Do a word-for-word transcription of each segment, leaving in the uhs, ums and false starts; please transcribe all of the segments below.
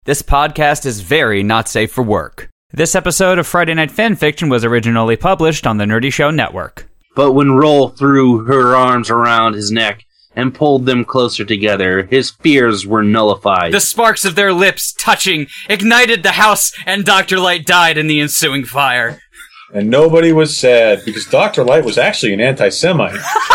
This podcast is very not safe for work. This episode of Friday Night Fanfiction was originally published on the Nerdy Show Network. But when Roll threw her arms around his neck and pulled them closer together, his fears were nullified. The sparks of their lips touching ignited the house, and Doctor Light died in the ensuing fire. And nobody was sad, because Doctor Light was actually an anti-Semite.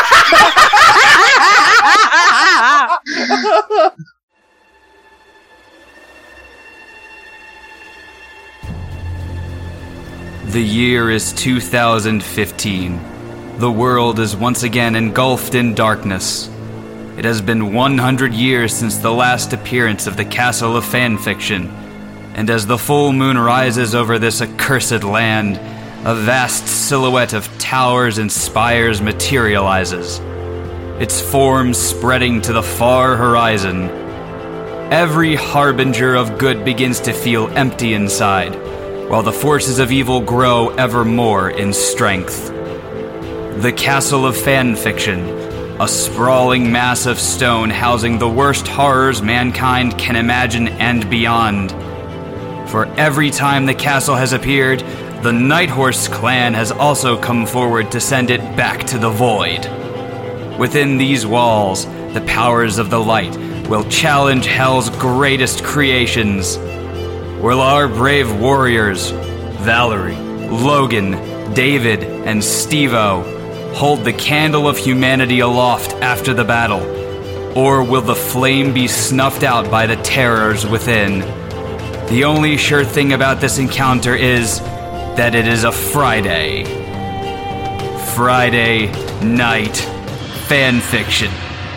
The year is two thousand fifteen. The world is once again engulfed in darkness. It has been one hundred years since the last appearance of the Castle of Fanfiction, and as the full moon rises over this accursed land, a vast silhouette of towers and spires materializes, its form spreading to the far horizon. Every harbinger of good begins to feel empty inside, while the forces of evil grow ever more in strength. The Castle of Fanfiction, a sprawling mass of stone housing the worst horrors mankind can imagine and beyond. For every time the castle has appeared, the Nighthorse clan has also come forward to send it back to the void. Within these walls, the powers of the light will challenge Hell's greatest creations. Will our brave warriors, Valerie, Logan, David, and Steve-O, hold the candle of humanity aloft after the battle? Or will the flame be snuffed out by the terrors within? The only sure thing about this encounter is that it is a Friday. Friday Night Fanfiction.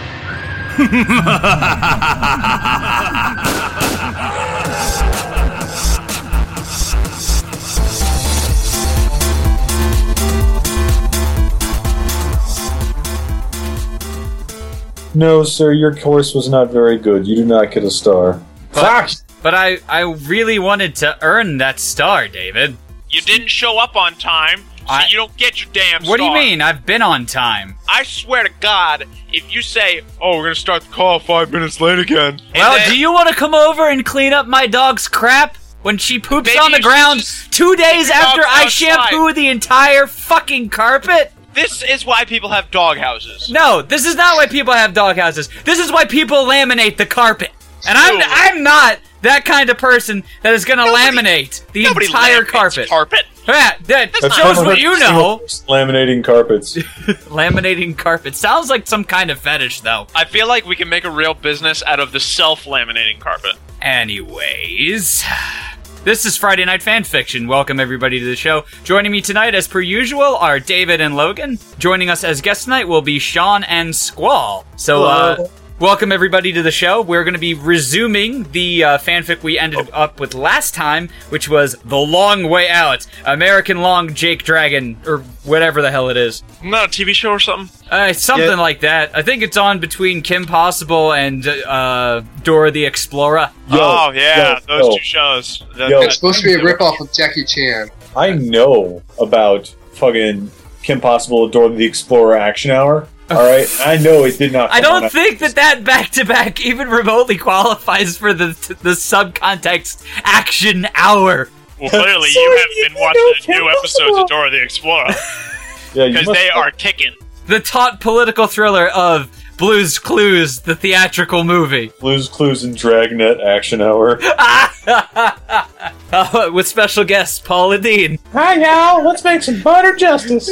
No, sir, your course was not very good. You do not get a star. But, but I, I really wanted to earn that star, David. You didn't show up on time, so I, you don't get your damn star. What do you mean? I've been on time. I swear to God, if you say, oh, we're going to start the call five minutes late again. Well, then, do you want to come over and clean up my dog's crap when she poops Maybe on the you ground should two days after I outside. shampoo the entire fucking carpet? This is why people have dog houses. No, this is not why people have dog houses. This is why people laminate the carpet. And I'm I'm not that kind of person that is going to laminate the entire carpet. carpet. Yeah, that That's shows not- what you know. Laminating carpets. Laminating carpet. Sounds like some kind of fetish, though. I feel like we can make a real business out of the self-laminating carpet. Anyways, this is Friday Night Fanfiction. Welcome everybody to the show. Joining me tonight, as per usual, are David and Logan. Joining us as guest tonight will be Sean and Squall. So, uh, welcome everybody to the show. We're going to be resuming the uh, fanfic we ended up with last time, which was The Long Way Out, American Long Jake Dragon, or whatever the hell it is. Not a T V show or something? Uh, something Yeah. like that. I think it's on between Kim Possible and uh, Dora the Explorer. Yo, oh, yeah, yo, those yo. two shows. That- Yo. that- It's supposed to be a ripoff of Jackie Chan. I know about fucking Kim Possible, Dora the Explorer Action Hour. Alright? I know it did not I come on don't think that that back-to-back even remotely qualifies for the the subcontext action hour. Well, clearly So you you haven't been know watching the Kim new episodes Possible. of Dora the Explorer. Yeah, you Because must- they are kicking. The taut political thriller of Blue's Clues, the theatrical movie. Blue's Clues and Dragnet Action Hour. Uh, with special guest Paula Dean. Hi, y'all. Let's make some butter justice.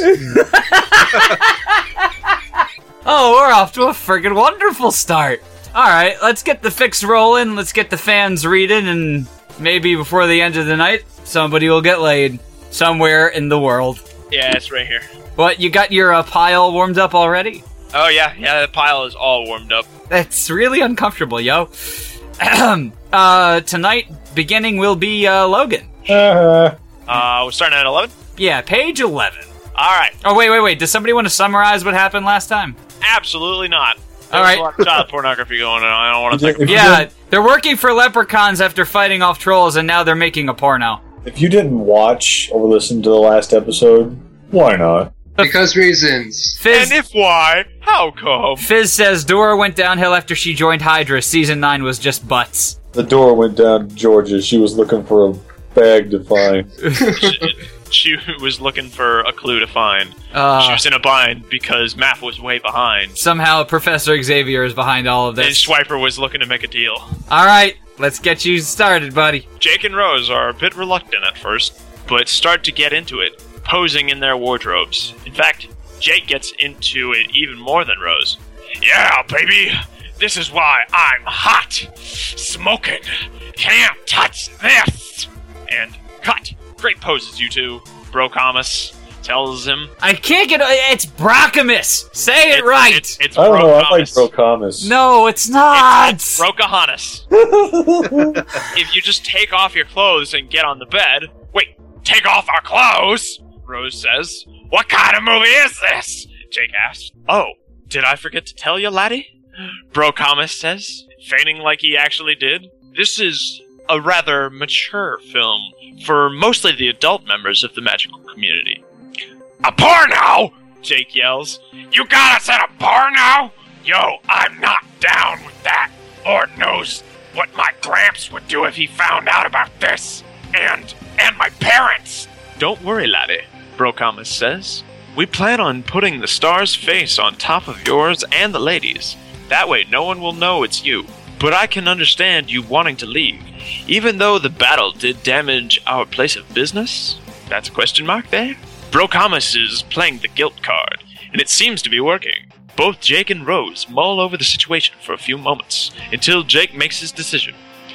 Oh, we're off to a friggin' wonderful start. Alright, let's get the fix rolling, let's get the fans reading, and maybe before the end of the night, somebody will get laid. Somewhere in the world. Yeah, it's right here. What, you got your uh, pile warmed up already? Oh, yeah, yeah, the pile is all warmed up. That's really uncomfortable, yo. uh, tonight, beginning will be uh, Logan. Uh, Uh, we're starting at eleven? Yeah, page eleven. Alright, Oh, wait, wait, wait. Does somebody want to summarize what happened last time? absolutely not. There's All right. a lot of child pornography going on. I don't want to If think you about Yeah, didn't- they're working for leprechauns after fighting off trolls, and now they're making a porno. if you didn't watch or listen to the last episode, why not? Because reasons. Fizz, And if why, how come? Fizz says Dora went downhill after she joined Hydra. Season nine was just butts. The door went down to Georgia. She was looking for a bag to find. She was looking for a clue to find. Uh, she was in a bind because math was way behind. Somehow Professor Xavier is behind all of And this. Swiper was looking to make a deal. Alright, let's get you started, buddy. Jake and Rose are a bit reluctant at first, but start to get into it, posing in their wardrobes. In fact, Jake gets into it even more than Rose. Yeah, baby! This is why I'm hot! Smoking! Can't touch this! And cut! Great poses, you two. Brocamus tells him. I can't get... It's Brockamus! Say it, It- right! It's, it's I don't know, I like Brocamus. Brocamus. No, it's not! It's Brocahanus. If you just take off your clothes and get on the bed... Wait, take off our clothes? Rose says. What kind of movie is this? Jake asks. Oh, did I forget to tell you, laddie? Brocamus says, feigning like he actually did. This is a rather mature film for mostly the adult members of the magical community. A porno! Jake yells. You got us at a porno? Yo, I'm not down with that. Lord knows what my Gramps would do if he found out about this. And, and my parents. Don't worry, laddie, Brocamus says. We plan on putting the star's face on top of yours and the lady's. That way no one will know it's you. But I can understand you wanting to leave, even though the battle did damage our place of business. That's a question mark there? Brocamus is playing the guilt card, and it seems to be working. Both Jake and Rose mull over the situation for a few moments, until Jake makes his decision.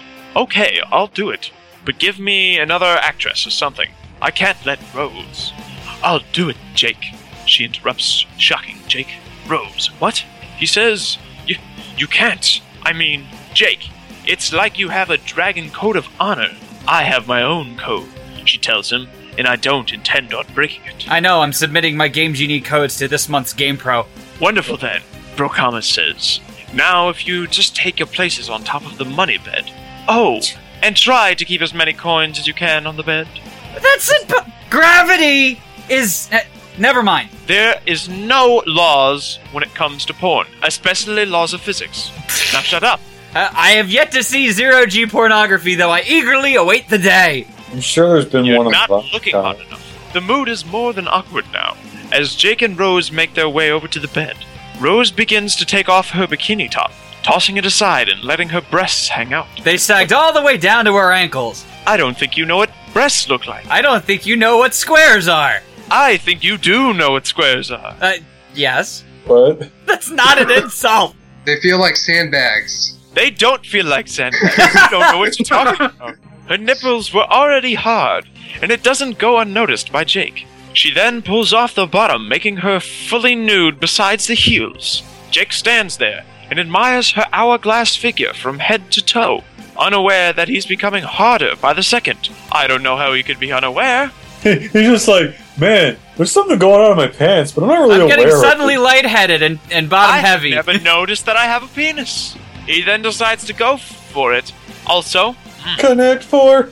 Okay, I'll do it, but give me another actress or something. I can't let Rose. I'll do it, Jake. She interrupts, shocking Jake. Rose, what? He says, you, you can't. I mean, Jake, it's like you have a dragon code of honor. I have my own code, she tells him, and I don't intend on breaking it. I know, I'm submitting my Game Genie codes to this month's Game Pro. Wonderful then, Brocamus says. Now if you just take your places on top of the money bed. Oh, and try to keep as many coins as you can on the bed. That's it, but gravity is... Uh, never mind. There is no laws when it comes to porn, especially laws of physics. Now shut up. Uh, I have yet to see zero-G pornography, though I eagerly await the day. I'm sure there's been You're one not of looking hard enough. The mood is more than awkward now, as Jake and Rose make their way over to the bed. Rose begins to take off her bikini top, tossing it aside and letting her breasts hang out. They sagged all the way down to her ankles. I don't think you know what breasts look like. I don't think you know what squares are. I think you do know what squares are. Uh, yes. What? That's not an insult. They feel like sandbags. They don't feel like sandbags. You don't know what you're talking about. Her nipples were already hard, and it doesn't go unnoticed by Jake. She then pulls off the bottom, making her fully nude besides the heels. Jake stands there and admires her hourglass figure from head to toe, unaware that he's becoming harder by the second. I don't know how he could be unaware. He's just like, man, there's something going on in my pants, but I'm not really I'm aware getting of suddenly it. lightheaded and, and bottom I heavy. never noticed that I have a penis. He then decides to go for it. Also, Connect four.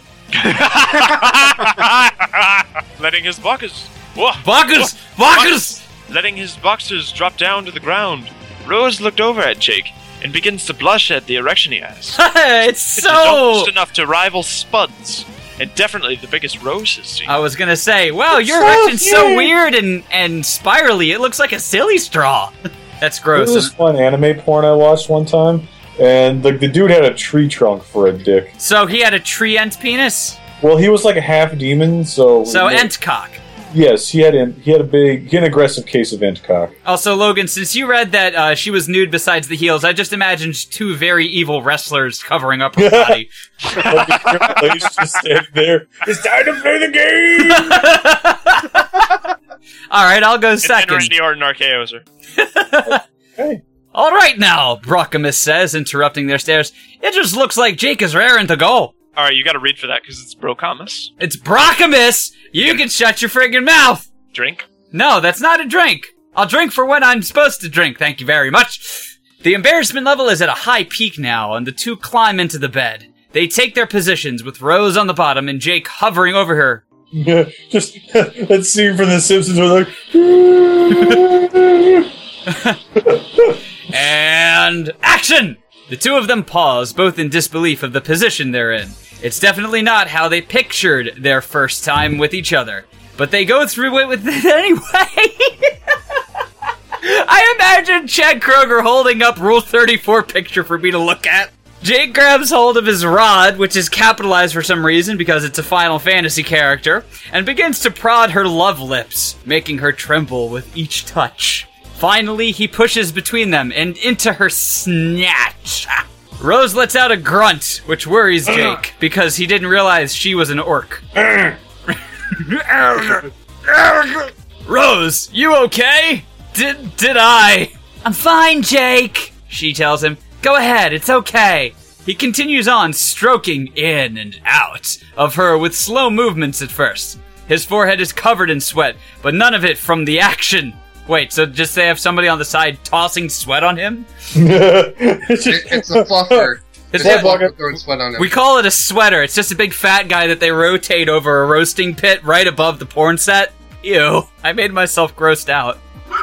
letting his boxers... Whoa, Buckers! whoa, Buckers! letting his boxers drop down to the ground. Rose looked over at Jake and begins to blush at the erection he has. It's It's almost so... enough to rival Spud's, and definitely the biggest Rose has seen. I was gonna say, wow, your So erection's so cute. weird and, and spirally. It looks like a silly straw. That's There gross. was this one anime porn I watched one time, and the, the dude had a tree trunk for a dick. So he had a tree ent penis? Well, he was like a half demon, so So ent cock. Yes, he had an, he had a big, he had an aggressive case of ent cock. Also, Logan, since you read that uh, she was nude besides the heels, I just imagined two very evil wrestlers covering up her body. He's just standing there. It's time to play the game. All right, I'll go and, and second. Randy Orton R K Os her. Hey, All right now, Brockamus says, interrupting their stares. It just looks like Jake is raring to go. Alright, you gotta read for that because it's Brocamus. It's Brockamus! You can shut your friggin' mouth! Drink. No, that's not a drink. I'll drink for when I'm supposed to drink, thank you very much. The embarrassment level is at a high peak now, and the two climb into the bed. They take their positions, with Rose on the bottom and Jake hovering over her. yeah, just that scene from The Simpsons where they're like, And action! The two of them pause, both in disbelief of the position they're in. It's definitely not how they pictured their first time with each other, but they go through it with it anyway. I imagine Chad Kroger holding up Rule thirty-four picture for me to look at. Jake grabs hold of his rod, which is capitalized for some reason because it's a Final Fantasy character, and begins to prod her love lips, making her tremble with each touch. Finally, he pushes between them and into her snatch. Rose lets out a grunt, which worries Jake, because he didn't realize she was an orc. Rose, you okay? Did did I? I'm fine, Jake, she tells him. Go ahead, it's okay. He continues on, stroking in and out of her with slow movements at first. His forehead is covered in sweat, but none of it from the action. Wait, so just they have somebody on the side tossing sweat on him? It's It, just- it's a fluffer. It's It's a a- fluffer throwing sweat on him. We call it a sweater. It's just a big fat guy that they rotate over a roasting pit right above the porn set. Ew, I made myself grossed out.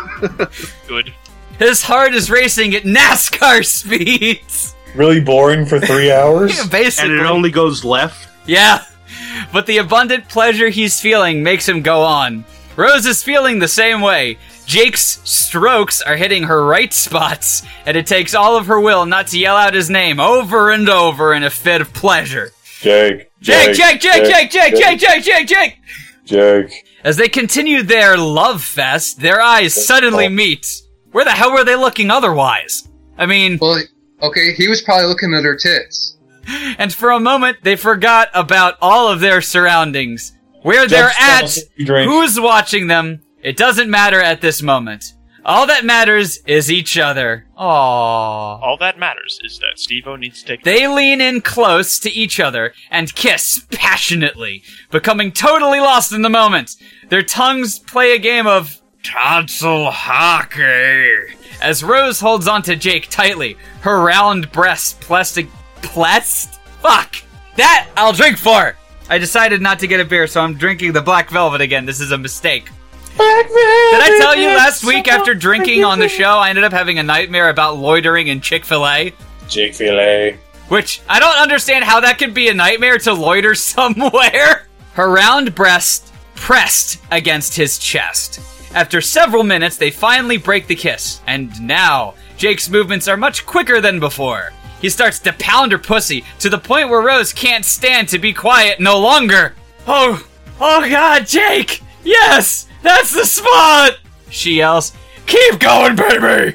Good. His heart is racing at NASCAR speeds. really boring for three hours. Basically. And it only goes left. Yeah, but the abundant pleasure he's feeling makes him go on. Rose is feeling the same way. Jake's strokes are hitting her right spots, and it takes all of her will not to yell out his name over and over in a fit of pleasure. Jake, Jake, Jake, Jake, Jake, Jake, Jake, Jake, Jake, Jake! Jake. As they continue their love fest, their eyes suddenly meet. Where the hell were they looking otherwise? I mean, Well, okay, he was probably looking at her tits. and for a moment, they forgot about all of their surroundings. Where they're at, Just drink. who's watching them, it doesn't matter at this moment. All that matters is each other. Aww. All that matters is that Steve-O needs to take. They lean in close to each other and kiss passionately, becoming totally lost in the moment. Their tongues play a game of tonsil hockey as Rose holds onto Jake tightly, her round breast plastic plast? Fuck! That I'll drink for! I decided not to get a beer, so I'm drinking the Black Velvet again. This is a mistake. Did I tell you last week after drinking on the show, I ended up having a nightmare about loitering in Chick-fil-A? Jake Filet. Which, I don't understand how that could be a nightmare to loiter somewhere. Her round breast pressed against his chest. After several minutes, they finally break the kiss. And now, Jake's movements are much quicker than before. He starts to pound her pussy, to the point where Rose can't stand to be quiet no longer. Oh, oh god, Jake! Yes! That's the spot! She yells. Keep going, baby!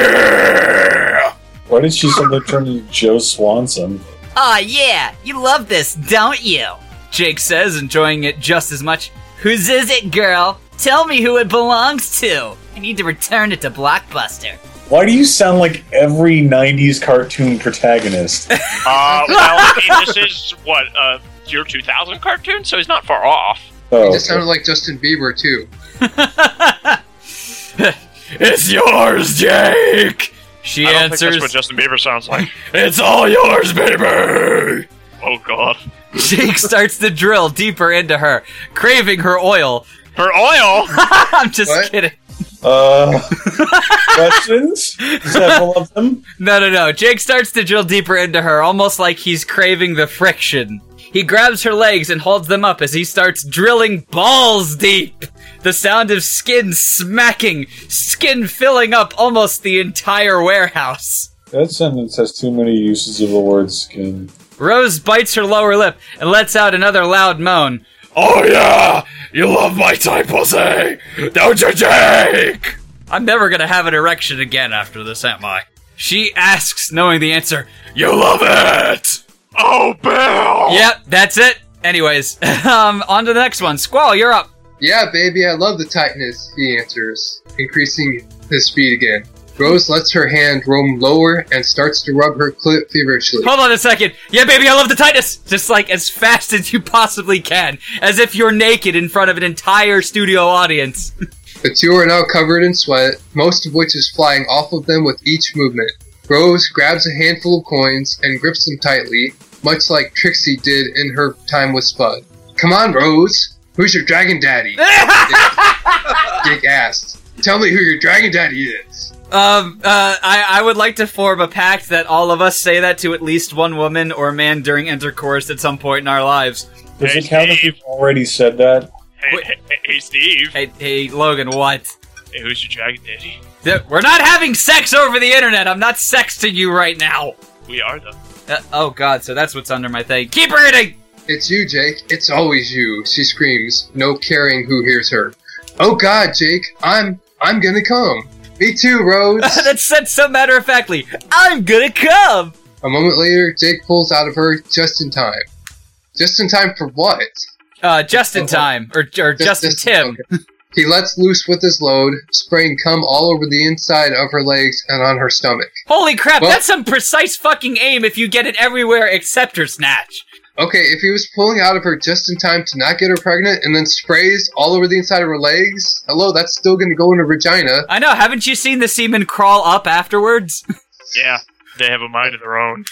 Yeah! Why did she suddenly turn into Joe Swanson? Aw, yeah, you love this, don't you? Jake says, enjoying it just as much. Whose is it, girl? Tell me who it belongs to. I need to return it to Blockbuster. Why do you sound like every nineties cartoon protagonist? Uh, well, I mean, this is what uh, year two thousand cartoon, so he's not far off. Oh, He just sounded like Justin Bieber, too. It's yours, Jake! She I don't think answers. that's what Justin Bieber sounds like. It's all yours, baby! Oh god. Jake starts to drill deeper into her, craving her oil. Her oil. I'm just What? kidding. Uh, questions? Several of them. No, no, no. Jake starts to drill deeper into her, almost like he's craving the friction. He grabs her legs and holds them up as he starts drilling balls deep. The sound of skin smacking, skin filling up almost the entire warehouse. That sentence has too many uses of the word skin. Rose bites her lower lip and lets out another loud moan. Oh yeah! You love my tight pussy! Don't you, Jake? I'm never gonna have an erection again after this, am I? She asks, knowing the answer. You love it! Oh, Bill. Yep, that's it. Anyways, um, on to the next one. Squall, you're up. Yeah, baby, I love the tightness, he answers, increasing his speed again. Rose lets her hand roam lower and starts to rub her clit feverishly. Hold on a second. Yeah, baby, I love the tightness. Just like as fast as you possibly can. As if you're naked in front of an entire studio audience. The two are now covered in sweat, most of which is flying off of them with each movement. Rose grabs a handful of coins and grips them tightly, much like Trixie did in her time with Spud. Come on, Rose! Who's your dragon daddy? Jake asked. Tell me who your dragon daddy is. Um, uh, I, I would like to form a pact that all of us say that to at least one woman or man during intercourse at some point in our lives. Does Hey, it count if Steve. you've already said that? Hey, Wait. hey, hey, hey, Steve. Hey, hey, Logan, what? Hey, who's your dragon daddy? Th- We're not having sex over the internet. I'm not sexting you right now. We are, though. Uh, oh god, so that's what's under my thing. Keep reading! It's you, Jake. It's always you, she screams, no caring who hears her. Oh god, Jake, I'm I'm gonna come. Me too, Rose. That's said so matter-of-factly. I'm gonna come! A moment later, Jake pulls out of her just in time. Just in time for what? Uh, just in time. Or, or just in Tim. okay. He lets loose with his load, spraying cum all over the inside of her legs and on her stomach. Holy crap, Well- that's some precise fucking aim if you get it everywhere except her snatch. Okay, if he was pulling out of her just in time to not get her pregnant and then sprays all over the inside of her legs, hello, that's still gonna go in her vagina. I know, haven't you seen the semen crawl up afterwards? Yeah, they have a mind of their own.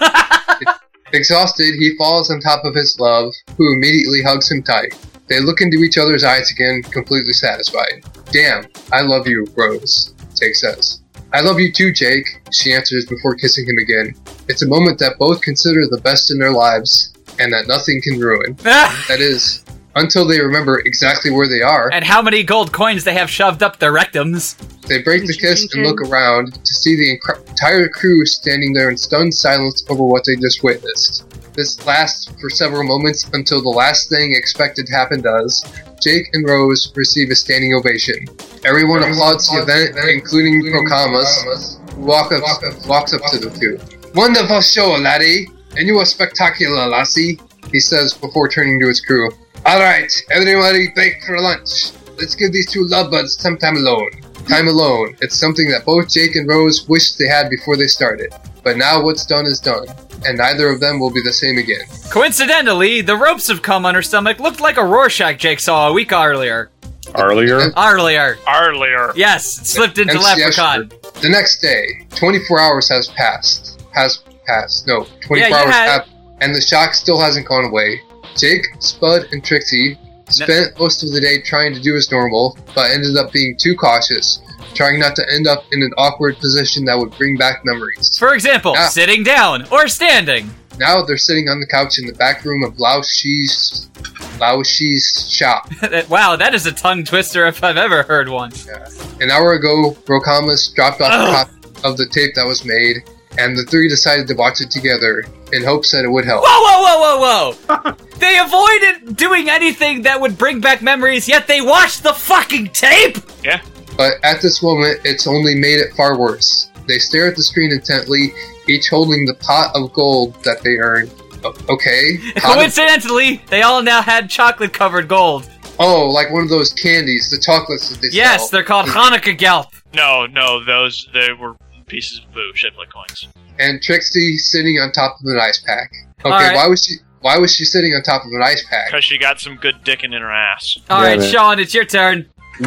Exhausted, he falls on top of his love, who immediately hugs him tight. They look into each other's eyes again, completely satisfied. Damn, I love you, Rose, Jake says. I love you too, Jake, she answers before kissing him again. It's a moment that both consider the best in their lives, and that nothing can ruin. That is, until they remember exactly where they are. And how many gold coins they have shoved up their rectums. They break the kiss and look around to see the enc- entire crew standing there in stunned silence over what they just witnessed. This lasts for several moments until the last thing expected to happen does. Jake and Rose receive a standing ovation. Everyone applauds the event, including Procamus, who walk up, walks up to the two. Wonderful show, laddie! And you are spectacular, lassie, he says before turning to his crew. Alright, everybody break for lunch. Let's give these two lovebirds some time alone. Time alone. It's something that both Jake and Rose wished they had before they started. But now what's done is done, and neither of them will be the same again. Coincidentally, the ropes of cum on her stomach looked like a Rorschach Jake saw a week earlier. Earlier? Earlier. Earlier. Yes, it slipped into And Leprechaun. The next day, twenty-four hours has passed. Has passed. No, twenty-four Yeah, you hours had- have, and the shock still hasn't gone away. Jake, Spud, and Trixie spent most of the day trying to do as normal, but ended up being too cautious, trying not to end up in an awkward position that would bring back memories. For example, Yeah. sitting down or standing. Now they're sitting on the couch in the back room of Lao Shi's, Lao Shi's shop. Wow, that is a tongue twister if I've ever heard one. An hour ago, Brocamus dropped off Ugh. a copy of the tape that was made, and the three decided to watch it together in hopes that it would help. Whoa, whoa, whoa, whoa, whoa! They avoided doing anything that would bring back memories, yet they watched the fucking tape! Yeah. But at this moment, it's only made it far worse. They stare at the screen intently, each holding the pot of gold that they earned. O- okay. Pot of- Coincidentally, they all now had chocolate-covered gold. oh, like one of those candies, the chocolates that they Yes, sell. they're called Hanukkah Gelt. No, no, those, they were pieces of boo shaped like coins. And Trixie sitting on top of an ice pack. Okay, Alright. why was she? Why was she sitting on top of an ice pack? Because she got some good dickin' in her ass. Alright, man. Sean, it's your turn.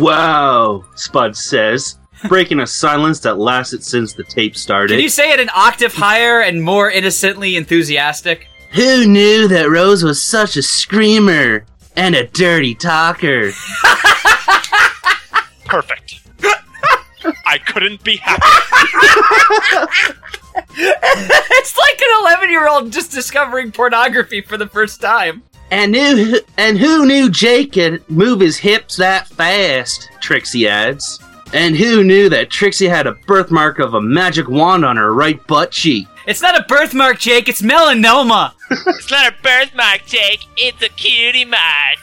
Wow, Spud says, breaking a silence that lasted since the tape started. Can you say it an octave higher and more innocently enthusiastic? Who knew that Rose was such a screamer and a dirty talker? Perfect. I couldn't be happy. It's like an eleven-year-old just discovering pornography for the first time. And knew and who knew Jake could move his hips that fast? Trixie adds. And who knew that Trixie had a birthmark of a magic wand on her right butt cheek? It's not a birthmark, Jake, it's melanoma. It's not a birthmark, Jake. It's a cutie mark.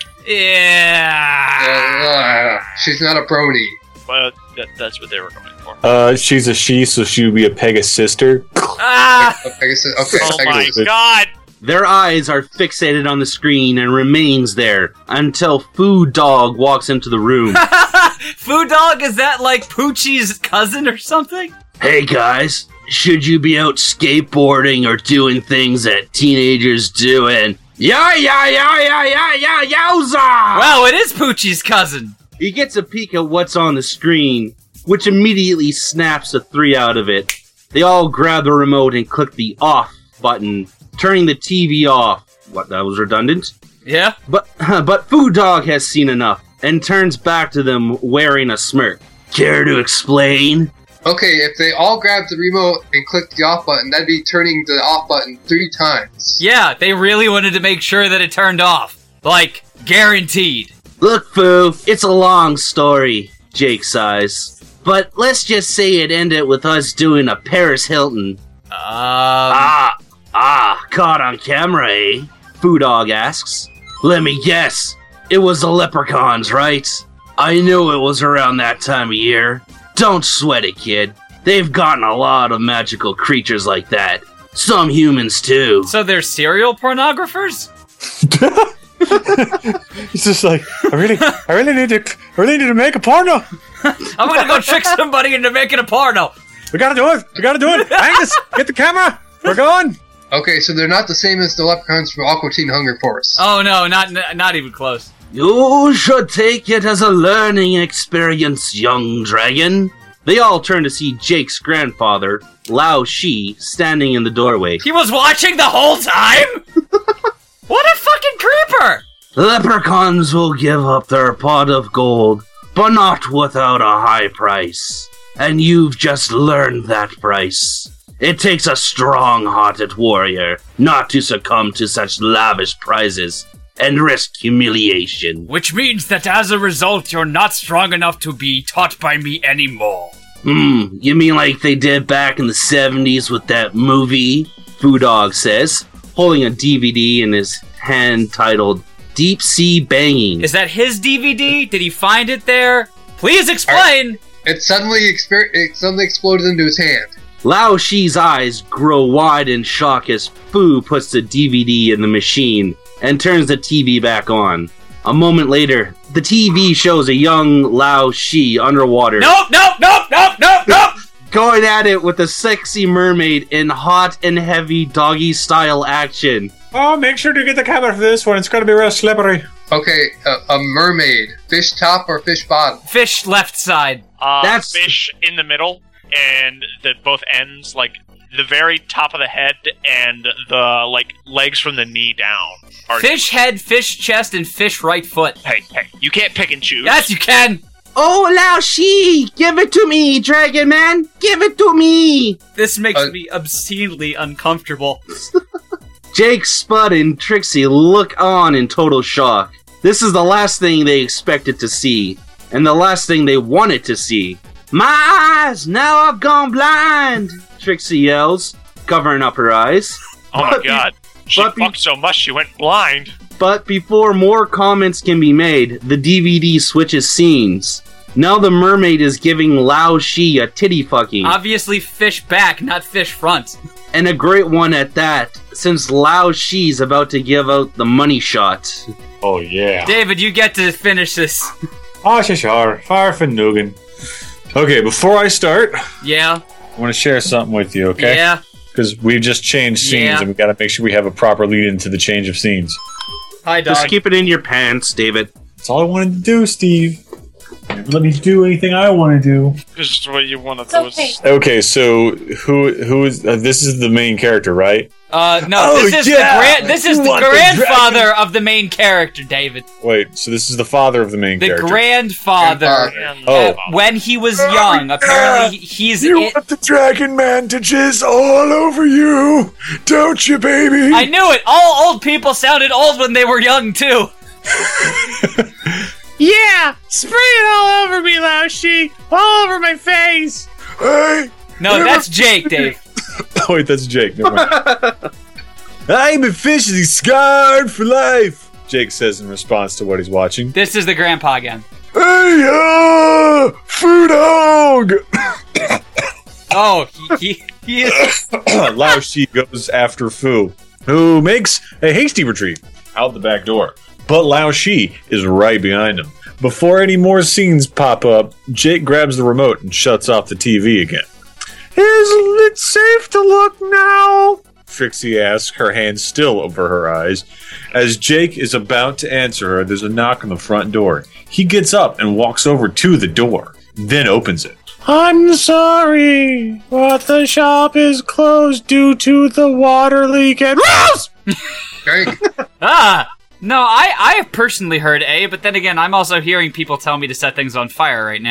Yeah. Uh, she's not a brony. Well, that, that's what they were going for. Uh, she's a she, so she would be a Pegasus sister. Ah! Okay, Pegasus. Okay, Oh my Pegasus. god! Their eyes are fixated on the screen and remains there until Food Dog walks into the room. Food Dog, is that like Poochie's cousin or something? Hey guys, should you be out skateboarding or doing things that teenagers do and yeah yeah yeah yeah yeah yeah yowza! Wow, it is Poochie's cousin. He gets a peek at what's on the screen, which immediately snaps the three out of it. They all grab the remote and click the off button, turning the T V off. What, that was redundant? Yeah? But but Food Dog has seen enough and turns back to them wearing a smirk. Care to explain? Okay, if they all grabbed the remote and clicked the off button, that'd be turning the off button three times. Yeah, they really wanted to make sure that it turned off. Like, guaranteed. Look, Foo, it's a long story, Jake sighs. But let's just say it ended with us doing a Paris Hilton. Um, Ah, ah, caught on camera, eh? Foo Dog asks. Let me guess. It was the leprechauns, right? I knew it was around that time of year. Don't sweat it, kid. They've gotten a lot of magical creatures like that. Some humans, too. so they're serial pornographers? It's just like, I really, I really need to, I really need to make a porno. I'm gonna go trick somebody into making a porno. We gotta do it. We gotta do it. Angus, get the camera. We're going. Okay, so they're not the same as the leprechauns from Aqua Teen Hunger Force. Oh no, not not even close. You should take it as a learning experience, young dragon. They all turn to see Jake's grandfather, Lao Shi, standing in the doorway. He was watching the whole time? What a fucking creeper! Leprechauns will give up their pot of gold, but not without a high price. And you've just learned that price. It takes a strong-hearted warrior not to succumb to such lavish prizes and risk humiliation. Which means that as a result, you're not strong enough to be taught by me anymore. Hmm, you mean like they did back in the seventies with that movie? Foo Dog says, holding a D V D in his hand titled Deep Sea Banging. Is that his D V D? Did he find it there? Please explain! It suddenly exper- it suddenly exploded into his hand. Lao Shi's eyes grow wide in shock as Fu puts the D V D in the machine and turns the T V back on. A moment later, the T V shows a young Lao Shi underwater. Nope, nope, nope, nope, nope, nope! Going at it with a sexy mermaid in hot and heavy doggy style action. Oh, make sure to get the camera for this one. It's gonna be real slippery. Okay, a, a mermaid. Fish top or fish bottom? Fish left side. Uh, That's- fish in the middle, and the both ends, like the very top of the head and the like legs from the knee down. Are- Fish head, fish chest, and fish right foot. Hey, hey, you can't pick and choose. Yes, you can! Oh, Lao Shi, give it to me, Dragon Man, give it to me. This makes Uh, me obscenely uncomfortable. Jake, Spud, and Trixie look on in total shock. This is the last thing they expected to see, and the last thing they wanted to see. My eyes, now I've gone blind, Trixie yells, covering up her eyes. Oh my But be- god. She but be- fucked so much she went blind. But before more comments can be made, the D V D switches scenes. Now the mermaid is giving Lao Shi a titty fucking, Obviously fish back, not fish front. and a great one at that, since Lao Shi's about to give out the money shot. Oh yeah. David, you get to finish this. Oh, sure, sure. Far from Nugan. Okay, before I start, Yeah? I want to share something with you, okay? Yeah? Because we've just changed scenes, Yeah. and we got to make sure we have a proper lead into the change of scenes. Hi, dog. Just keep it in your pants, David. That's all I wanted to do, Steve. Never let me do anything I want to do. This is what you want to do. is- Okay, so who who is uh, this? Is the main character, right? Uh, no, Oh, this is yeah! the grand- this is You the want the grandfather of the main character, David. Wait, so this is the father of the main The character. grandfather. Grandfather. And Oh. uh, when he was young, apparently he- he's. you in- want the Dragon Man to jizz all over you, don't you, baby? I knew it. All old people sounded old when they were young too. Yeah! Spray it all over me, Lao Shi! All over my face! Hey. No, that's Jake, Dave. Oh wait, that's Jake. Never mind. I'm officially scarred for life, Jake says in response to what he's watching. This is the grandpa again. Hey, uh, food dog! Oh, he he, he is. Lao Shi goes after Fu, who makes a hasty retreat out the back door. But Lao Shi is right behind him. Before any more scenes pop up, Jake grabs the remote and shuts off the T V again. Is it safe to look now? Trixie asks, her hand still over her eyes. As Jake is about to answer her, there's a knock on the front door. He gets up and walks over to the door, then opens it. I'm sorry, but the shop is closed due to the water leak at Rose! Drake, Ah, no, I I have personally heard A, but then again, I'm also hearing people tell me to set things on fire right now.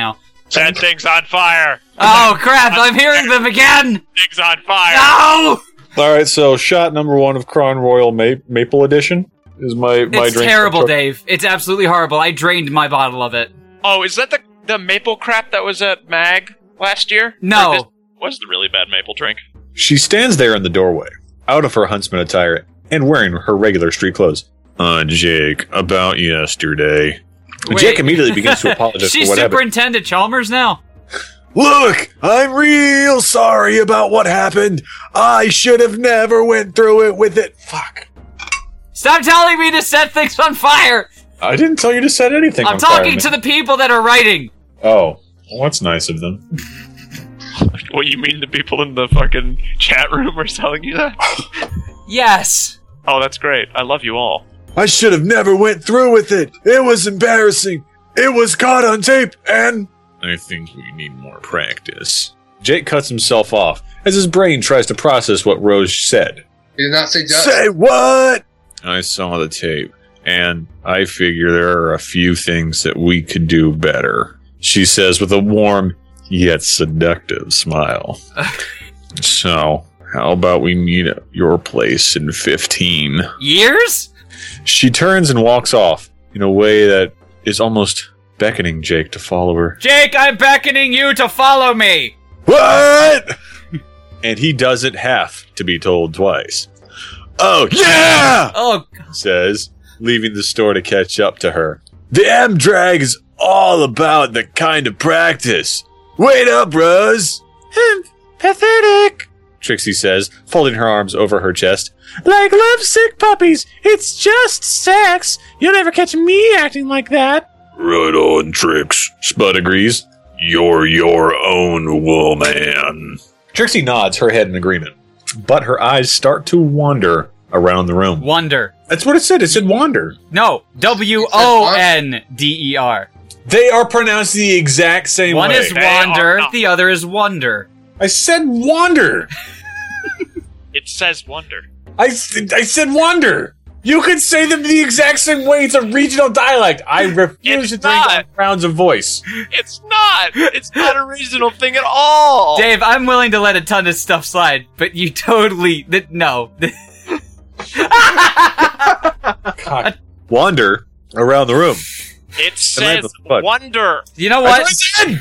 That thing's on fire. Oh crap! I'm hearing them again. Thing's on fire. No! All right, so shot number one of Crown Royal Ma- Maple Edition is my my It's drink. terrible, Dave. It's absolutely horrible. I drained my bottle of it. Oh, is that the the maple crap that was at Mag last year? No. Or this was the really bad maple drink. She stands there in the doorway, out of her huntsman attire and wearing her regular street clothes. Uh, Jake, about yesterday. Wait. Jake immediately begins to apologize She's for what happened. Superintendent Chalmers now? Look, I'm real sorry about what happened. I should have never went through it with it. Fuck. Stop telling me to set things on fire! I didn't tell you to set anything I'm on fire, talking man. to the people that are writing! Oh, well, that's nice of them. What, you mean the people in the fucking chat room are telling you that? Yes! Oh, that's great. I love you all. I should have never went through with it. It was embarrassing. It was caught on tape, and... I think we need more practice. Jake cuts himself off as his brain tries to process what Rose said. He did not say just. Say what? I saw the tape, and I figure there are a few things that we could do better. She says with a warm, yet seductive smile. So, how about we meet at your place in fifteen? Years? She turns and walks off in a way that is almost beckoning Jake to follow her. Jake, I'm beckoning you to follow me! What? And he doesn't have to be told twice. Oh, yeah! Oh, Says, leaving the store to catch up to her. The M-Drag is all about the kind of practice. Wait up, Rose! Pathetic. Trixie says, folding her arms over her chest. Like lovesick puppies. It's just sex. You'll never catch me acting like that. Right on, Trix. Spud agrees. You're your own woman. Trixie nods her head in agreement, but her eyes start to wander around the room. wonder. That's what it said. It said wander. No, W O N D E R. They are pronounced the exact same One way. is They are wander, not. the other is wonder. I said wander. It says wonder. I, s- I said wander. You could say them the exact same way. It's a regional dialect. I refuse It's to drink not. on rounds of voice. It's not! It's not a regional thing at all! Dave, I'm willing to let a ton of stuff slide, but you totally... Th- no. God. Wander around the room. It Am I says the fuck? wonder! You know That's what? what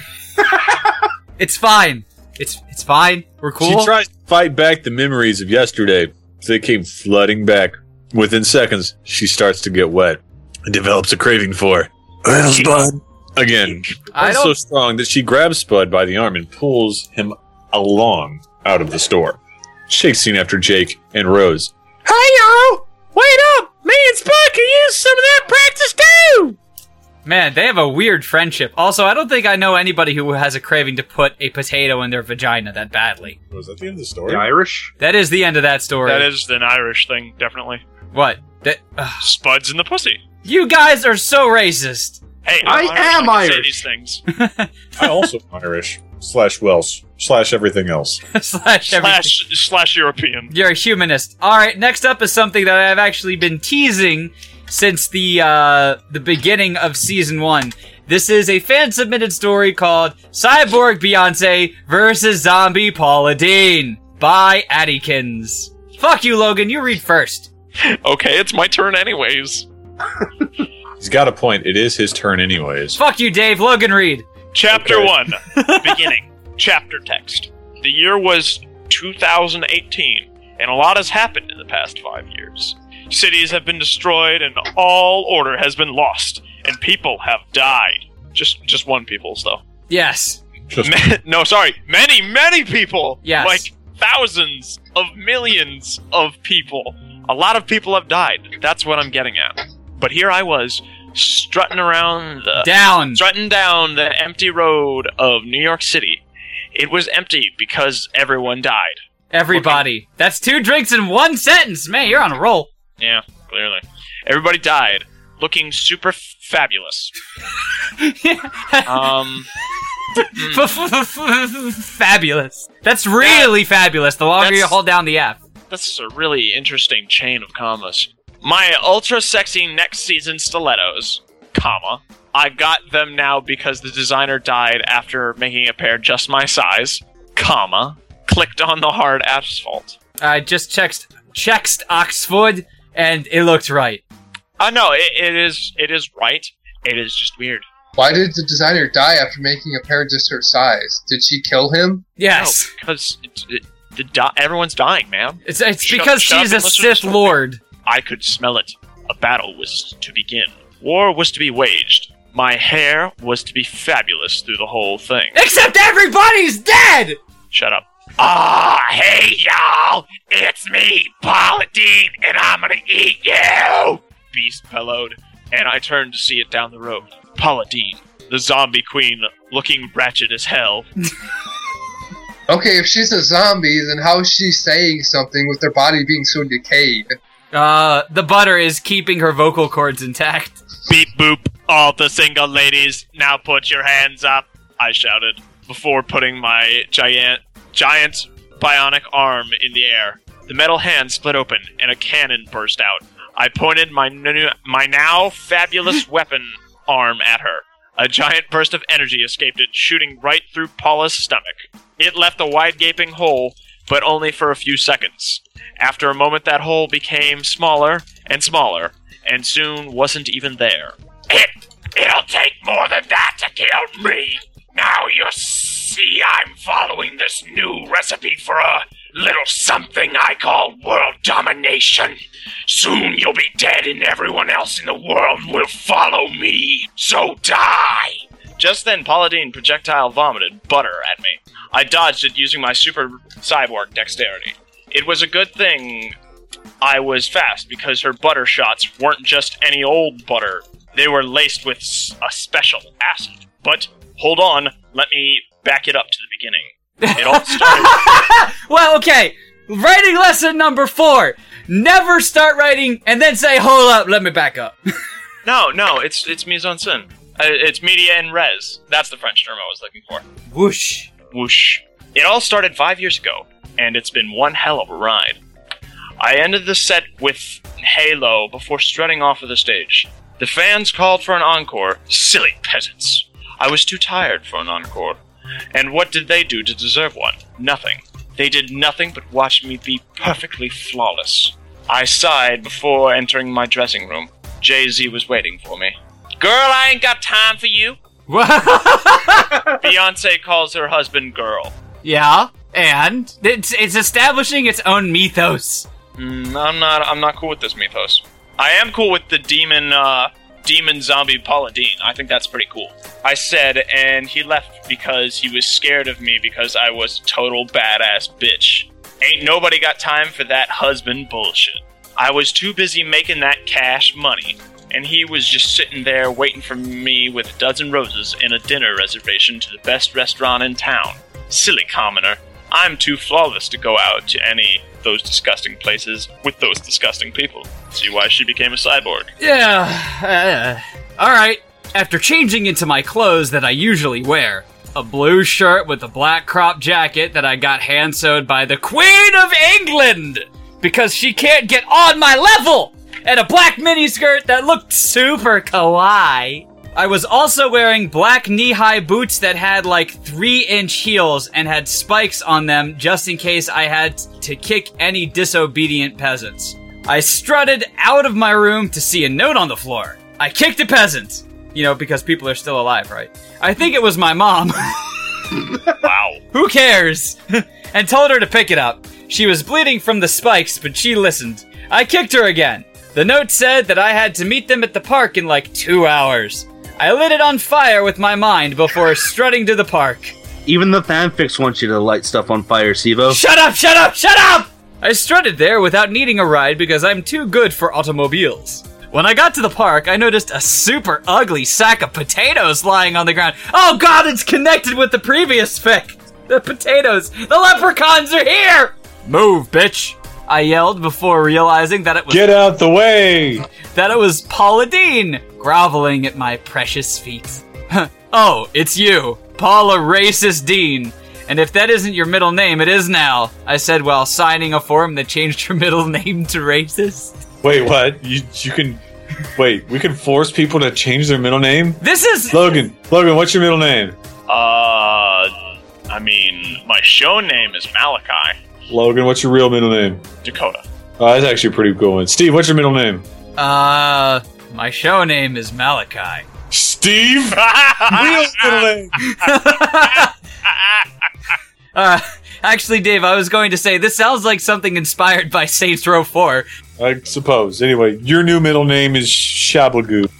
I said. It's fine. It's it's fine. We're cool. She tries to fight back the memories of yesterday. They came flooding back. Within seconds, she starts to get wet and develops a craving for little Spud. Again, I so don't- strong that she grabs Spud by the arm and pulls him along out of the store, chasing after Jake and Rose. Hey, y'all. Wait up. Me and Spud can use some of that practice too. Man, they have a weird friendship. Also, I don't think I know anybody who has a craving to put a potato in their vagina that badly. Was that the end of the story? The Irish? That is the end of that story. That is an Irish thing, definitely. What? That, ugh. Spuds in the pussy. You guys are so racist. Hey, I I'm am I can say Irish. these things. I also am Irish slash Welsh slash everything else. Slash everything. Slash, slash European. You're a humanist. Alright, next up is something that I've actually been teasing since the, uh, the beginning of season one. This is a fan-submitted story called Cyborg Beyonce versus Zombie Paula Deen by Addykins. Fuck you, Logan, you read first. Okay, it's my turn anyways. He's got a point. It is his turn anyways. Fuck you, Dave, Logan read. Chapter Okay. one. Beginning. Chapter text. The year was two thousand eighteen, and a lot has happened in the past five years. Cities have been destroyed, and all order has been lost, and people have died. Just just one people's, though. Yes. Just Ma- no, sorry. Many, many people. Yes. Like thousands of millions of people. A lot of people have died. That's what I'm getting at. But here I was, strutting around the... Down. strutting down the empty road of New York City. It was empty because everyone died. Everybody. That's two drinks in one sentence. Man, you're on a roll. Yeah, clearly. Everybody died, looking super f- fabulous. Um... Fabulous. That's really fabulous. The longer That's- you hold down the F. That's a really interesting chain of commas. My ultra sexy next season stilettos, comma, I got them now because the designer died after making a pair just my size, comma, clicked on the hard asphalt. I just checked, checked Oxford, and it looked right. Uh, no, it, it is it is right. It is just weird. Why did the designer die after making a pair just her size? Did she kill him? Yes. No, because it, it, the di- everyone's dying, man. It's, it's Shut- because shut she's up a and listen to Sith me. Lord. I could smell it. A battle was to begin. War was to be waged. My hair was to be fabulous through the whole thing. Except everybody's dead! Shut up. Ah, hey y'all! It's me, Paula Deen, and I'm gonna eat you! Beast bellowed, and I turned to see it down the road. Paula Deen, the zombie queen, looking ratchet as hell. Okay, if she's a zombie, then how is she saying something with her body being so decayed? Uh, the butter is keeping her vocal cords intact. Beep boop, all the single ladies, now put your hands up, I shouted, before putting my giant, giant bionic arm in the air. The metal hand split open, and a cannon burst out. I pointed my, n- my now fabulous weapon arm at her. A giant burst of energy escaped it, shooting right through Paula's stomach. It left a wide gaping hole, but only for a few seconds. After a moment, that hole became smaller and smaller, and soon wasn't even there. It, it'll take more than that to kill me. Now you see I'm following this new recipe for a little something I call world domination. Soon you'll be dead and everyone else in the world will follow me. So die! Just then, Paula Deen projectile vomited butter at me. I dodged it using my super cyborg dexterity. It was a good thing I was fast because her butter shots weren't just any old butter. They were laced with a special acid. But hold on, let me back it up to the beginning. It all started... Well, okay. Writing lesson number four. Never start writing and then say, hold up, let me back up. No, no, it's it's mise en scène. Uh, it's media en res. That's the French term I was looking for. Whoosh. Whoosh. It all started five years ago, and it's been one hell of a ride. I ended the set with Halo before strutting off of the stage. The fans called for an encore. Silly peasants. I was too tired for an encore. And what did they do to deserve one? Nothing. They did nothing but watch me be perfectly flawless. I sighed before entering my dressing room. Jay-Z was waiting for me. Girl, I ain't got time for you. Beyonce calls her husband girl. Yeah, and it's it's establishing its own mythos. Mm, I'm not. I'm not cool with this mythos. I am cool with the demon, uh, demon zombie Paula Deen. I think that's pretty cool. I said, and he left because he was scared of me because I was a total badass bitch. Ain't nobody got time for that husband bullshit. I was too busy making that cash money, and he was just sitting there waiting for me with a dozen roses and a dinner reservation to the best restaurant in town. Silly commoner. I'm too flawless to go out to any of those disgusting places with those disgusting people. See why she became a cyborg. Yeah, uh, alright. After changing into my clothes that I usually wear, a blue shirt with a black crop jacket that I got hand-sewed by the Queen of England, because she can't get on my level, and a black miniskirt that looked super kawaii. I was also wearing black knee-high boots that had like three-inch heels and had spikes on them just in case I had to kick any disobedient peasants. I strutted out of my room to see a note on the floor. I kicked a peasant. You know, because people are still alive, right? I think it was my mom. Wow. Who cares? And told her to pick it up. She was bleeding from the spikes, but she listened. I kicked her again. The note said that I had to meet them at the park in like two hours. I lit it on fire with my mind before strutting to the park. Even the fanfics want you to light stuff on fire, Sivo. Shut up, shut up, shut up! I strutted there without needing a ride because I'm too good for automobiles. When I got to the park, I noticed a super ugly sack of potatoes lying on the ground. Oh god, it's connected with the previous fic! The potatoes! The leprechauns are here! Move, bitch! I yelled before realizing that it was- Get out the way! That it was Paula Deen, groveling at my precious feet. Oh, it's you, Paula Racist Deen. And if that isn't your middle name, it is now, I said while signing a form that changed her middle name to Racist. Wait, what? You you can Wait, we can force people to change their middle name? This is Logan, Logan, what's your middle name? Uh, I mean, my show name is Malachi. Logan, what's your real middle name? Dakota. Oh, that's actually a pretty cool one. Steve, what's your middle name? Uh, my show name is Malachi. Steve? Real middle name. uh, actually, Dave, I was going to say, this sounds like something inspired by Saints Row four. I suppose. Anyway, your new middle name is Shabagoo.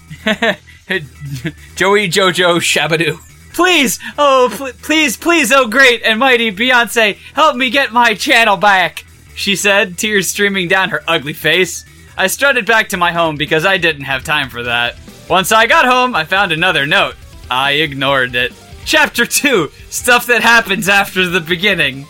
Joey Jojo Shabadoo. Please, oh, pl- please, please, oh great and mighty Beyonce, help me get my channel back, she said, tears streaming down her ugly face. I strutted back to my home because I didn't have time for that. Once I got home, I found another note. I ignored it. Chapter two, stuff that happens after the beginning.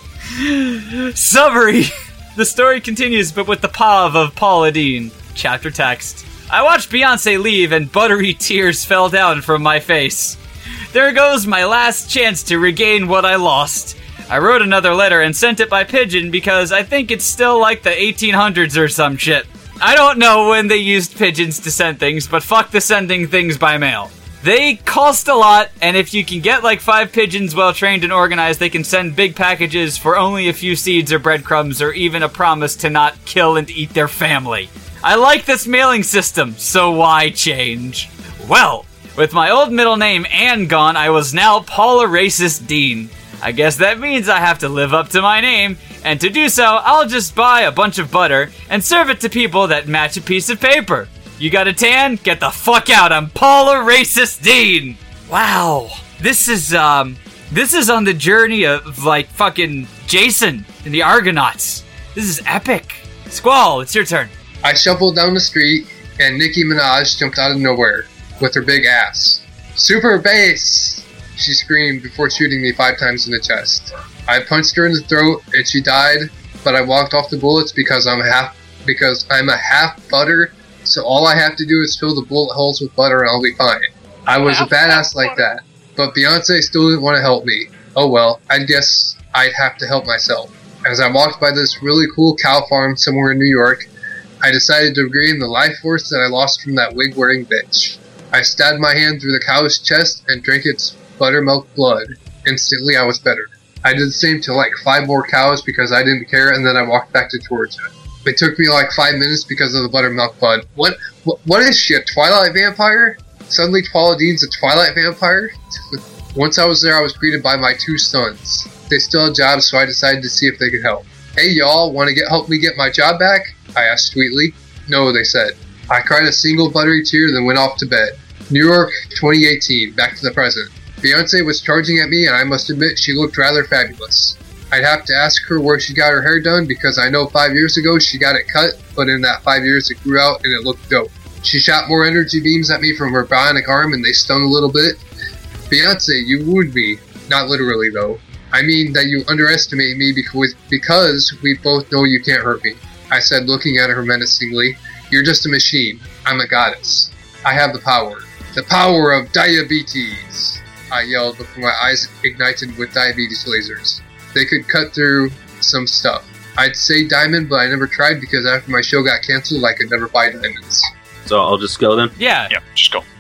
Summary. The story continues, but with the pav of Paula Deen. Chapter text. I watched Beyonce leave and buttery tears fell down from my face. There goes my last chance to regain what I lost. I wrote another letter and sent it by pigeon because I think it's still like the eighteen hundreds or some shit. I don't know when they used pigeons to send things, but fuck the sending things by mail. They cost a lot, and if you can get like five pigeons well trained and organized, they can send big packages for only a few seeds or breadcrumbs or even a promise to not kill and eat their family. I like this mailing system, so why change? Well, with my old middle name Anne gone, I was now Paula Racist Dean. I guess that means I have to live up to my name, and to do so, I'll just buy a bunch of butter and serve it to people that match a piece of paper. You got a tan? Get the fuck out, I'm Paula Racist Dean! Wow. This is, um, this is on the journey of, like, fucking Jason and the Argonauts. This is epic. Squall, it's your turn. I shuffled down the street, and Nicki Minaj jumped out of nowhere with her big ass. Super bass! She screamed before shooting me five times in the chest. I punched her in the throat, and she died, but I walked off the bullets because I'm half because I'm a half butter, so all I have to do is fill the bullet holes with butter and I'll be fine. I was a badass like that, but Beyonce still didn't want to help me. Oh well, I guess I'd have to help myself. As I walked by this really cool cow farm somewhere in New York, I decided to regain the life force that I lost from that wig-wearing bitch. I stabbed my hand through the cow's chest and drank its buttermilk blood. Instantly, I was better. I did the same to like five more cows because I didn't care, and then I walked back to Georgia. It took me like five minutes because of the buttermilk blood. What? What, what is she, a Twilight vampire? Suddenly, Paula Deen's a Twilight vampire? Once I was there, I was greeted by my two sons. They still had jobs, so I decided to see if they could help. Hey, y'all, want to get help me get my job back? I asked sweetly. No, they said. I cried a single buttery tear, then went off to bed. New York, twenty eighteen, back to the present. Beyonce was charging at me, and I must admit she looked rather fabulous. I'd have to ask her where she got her hair done, because I know five years ago she got it cut, but in that five years it grew out and it looked dope. She shot more energy beams at me from her bionic arm, and they stung a little bit. Beyonce, you wound me. Not literally, though. I mean that you underestimate me because, because we both know you can't hurt me. I said, looking at her menacingly. You're just a machine. I'm a goddess. I have the power. The power of diabetes! I yelled before my eyes ignited with diabetes lasers. They could cut through some stuff. I'd say diamond, but I never tried because after my show got canceled, I could never buy diamonds. So I'll just go then? Yeah. Yeah, just go.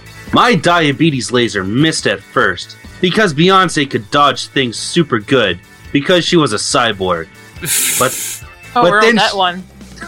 My diabetes laser missed at first because Beyonce could dodge things super good because she was a cyborg. But Oh, but we're then on that she- one.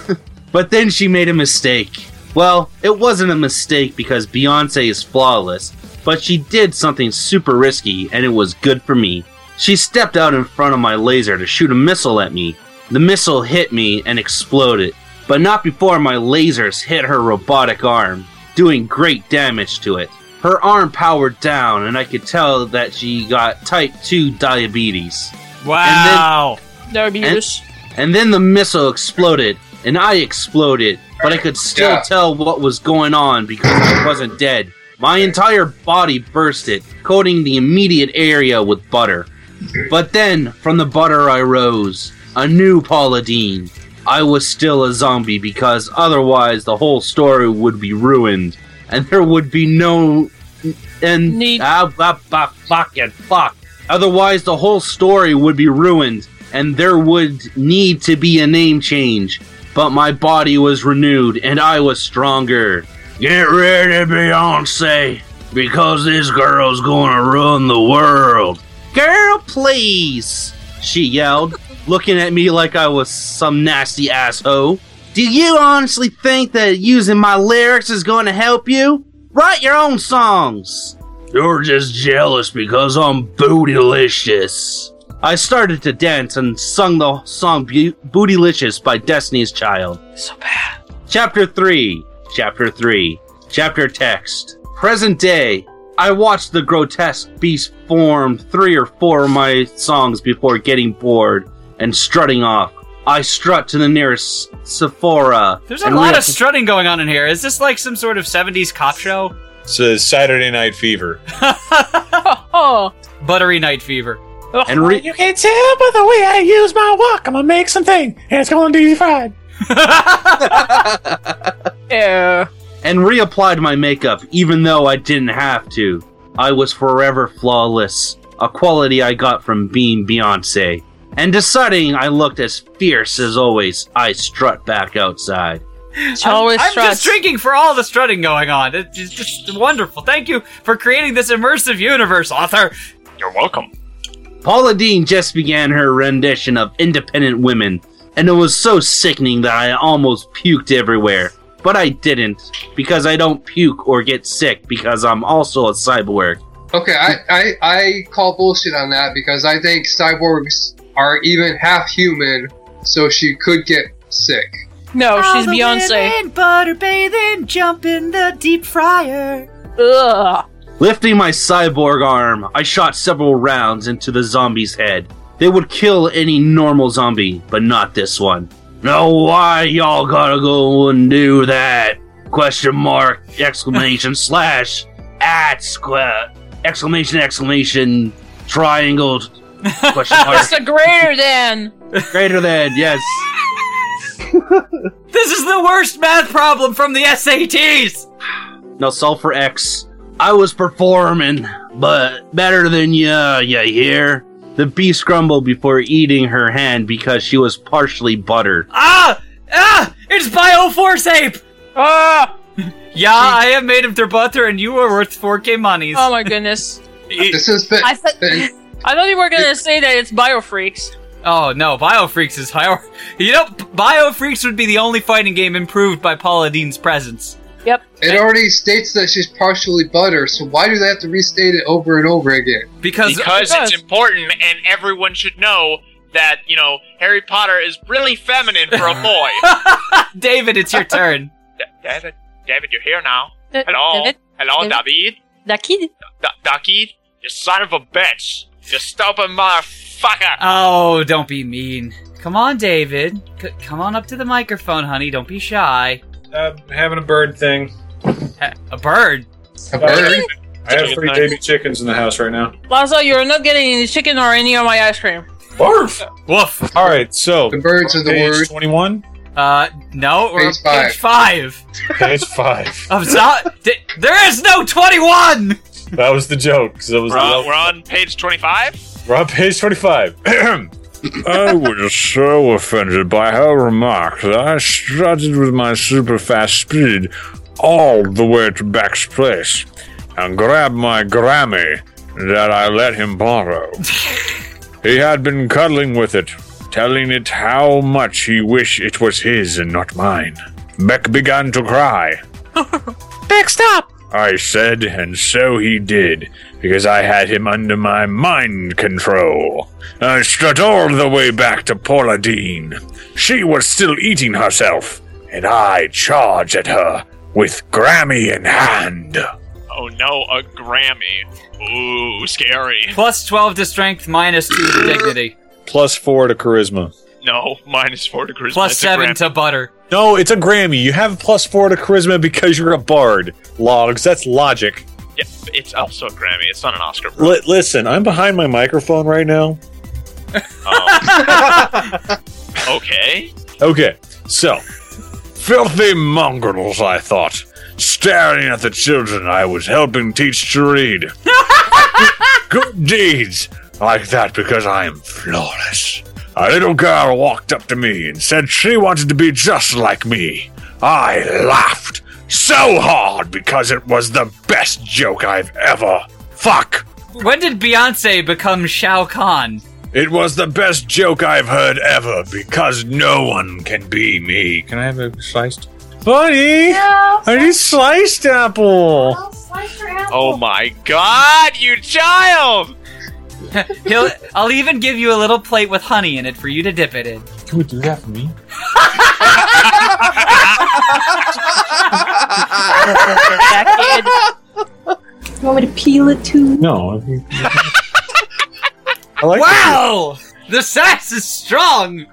But then she made a mistake. Well, it wasn't a mistake because Beyonce is flawless, but she did something super risky and it was good for me. She stepped out in front of my laser to shoot a missile at me. The missile hit me and exploded, but not before my lasers hit her robotic arm, doing great damage to it. Her arm powered down and I could tell that she got type two diabetes. Wow. Diabetes. And then the missile exploded, and I exploded, but I could still Yeah. tell what was going on because I wasn't dead. My entire body bursted, coating the immediate area with butter. But then, from the butter I rose, a new Paula Deen. I was still a zombie because otherwise the whole story would be ruined, and there would be no... And... Need- Ah, ah, ah, fuck and fuck. Otherwise the whole story would be ruined, and there would need to be a name change. But my body was renewed, and I was stronger. Get ready, Beyonce, because this girl's gonna run the world. Girl, please, she yelled, looking at me like I was some nasty asshole. Do you honestly think that using my lyrics is going to help you? Write your own songs. You're just jealous because I'm bootylicious. I started to dance and sung the song Bo- Bootylicious by Destiny's Child. So bad. Chapter three. Chapter three. Chapter text. Present day. I watched the grotesque beast form three or four of my songs before getting bored and strutting off. I strut to the nearest Sephora. There's a lot of strutting going on in here. Is this like some sort of seventies cop show? It's a Saturday Night Fever. Oh. Buttery Night Fever. And re- You can tell by the way I use my walk. I'm gonna make something, and it's going to be fried. Yeah. and reapplied my makeup, even though I didn't have to. I was forever flawless, a quality I got from being Beyonce. And deciding I looked as fierce as always, I strut back outside. She always I'm struts. just drinking for all the strutting going on. It's just, just wonderful. Thank you for creating this immersive universe, author. You're welcome. Paula Deen just began her rendition of Independent Women, and it was so sickening that I almost puked everywhere. But I didn't, because I don't puke or get sick because I'm also a cyborg. Okay, I, I, I call bullshit on that because I think cyborgs are even half human, so she could get sick. No, she's Beyonce. Butter bathing, jump in the deep fryer. Ugh. Lifting my cyborg arm, I shot several rounds into the zombie's head. They would kill any normal zombie, but not this one. Now why y'all gotta go and do that? Question mark, exclamation, slash, at, square, exclamation, exclamation, triangle, question mark. It's a greater than. Greater than, yes. This is the worst math problem from the S A Ts! Now solve for X. I was performing, but better than ya, ya hear? The beast grumbled before eating her hand because she was partially buttered. Ah! Ah! It's Bioforce Ape! Ah! Yeah, I have made him through butter and you are worth four K monies. Oh my goodness. This has been, I thought been I thought you were gonna say that it's Biofreaks. Oh no, Biofreaks is higher. You know, Biofreaks would be the only fighting game improved by Paula Deen's presence. Yep. it already states that she's partially butter, so why do they have to restate it over and over again? Because, Because Because- it's important, and everyone should know that, you know, Harry Potter is really feminine for a boy. David, it's your turn. D- David, David, you're here now. Da- Hello, David? hello, David? David. That kid. D- David, you son of a bitch. You stupid motherfucker. Oh, don't be mean. Come on, David. C- come on up to the microphone, honey. Don't be shy. I'm having a bird thing. Ha- a bird? A bird? I have three baby chickens in the house right now. Lazo, you're not getting any chicken or any of my ice cream. Barf! Woof. All right, so The birds are the page word. twenty-one, Uh, no, we're Page five. page five. page five. Of zo- D- there is no twenty-one! That was the joke. 'Cause that was We're on, the, we're on page twenty-five. we're on page twenty-five. I was so offended by her remark that I strutted with my super fast speed all the way to Beck's place and grabbed my Grammy that I let him borrow. He had been cuddling with it, telling it how much he wished it was his and not mine. Beck began to cry. Beck, stop! I said, and so he did, because I had him under my mind control. I strut all the way back to Paula Deen. She was still eating herself, and I charged at her with Grammy in hand. Oh no, a Grammy. Ooh, scary. Plus twelve to strength, minus two to dignity. Plus four to charisma. No, minus four to charisma. Plus It's a seven Grammy. to butter. No, it's a Grammy. You have plus four to charisma because you're a bard. Logs, that's logic. Yeah, it's also a Grammy. It's not an Oscar. Bro. L- listen, I'm behind my microphone right now. Oh. Okay. Okay, so. Filthy mongrels, I thought, staring at the children I was helping teach to read. Good deeds like that because I am flawless. A little girl walked up to me and said she wanted to be just like me. I laughed, so hard because it was the best joke I've ever. Fuck. When did Beyonce become Shao Kahn? It was the best joke I've heard ever because no one can be me. Can I have a sliced? Buddy, No, I need sliced apple. I'll slice your apple. Oh my god, you child! He'll, I'll even give you a little plate with honey in it for you to dip it in. Can we do that for me? That kid. You want me to peel it too? No. I like Wow! The sass is strong!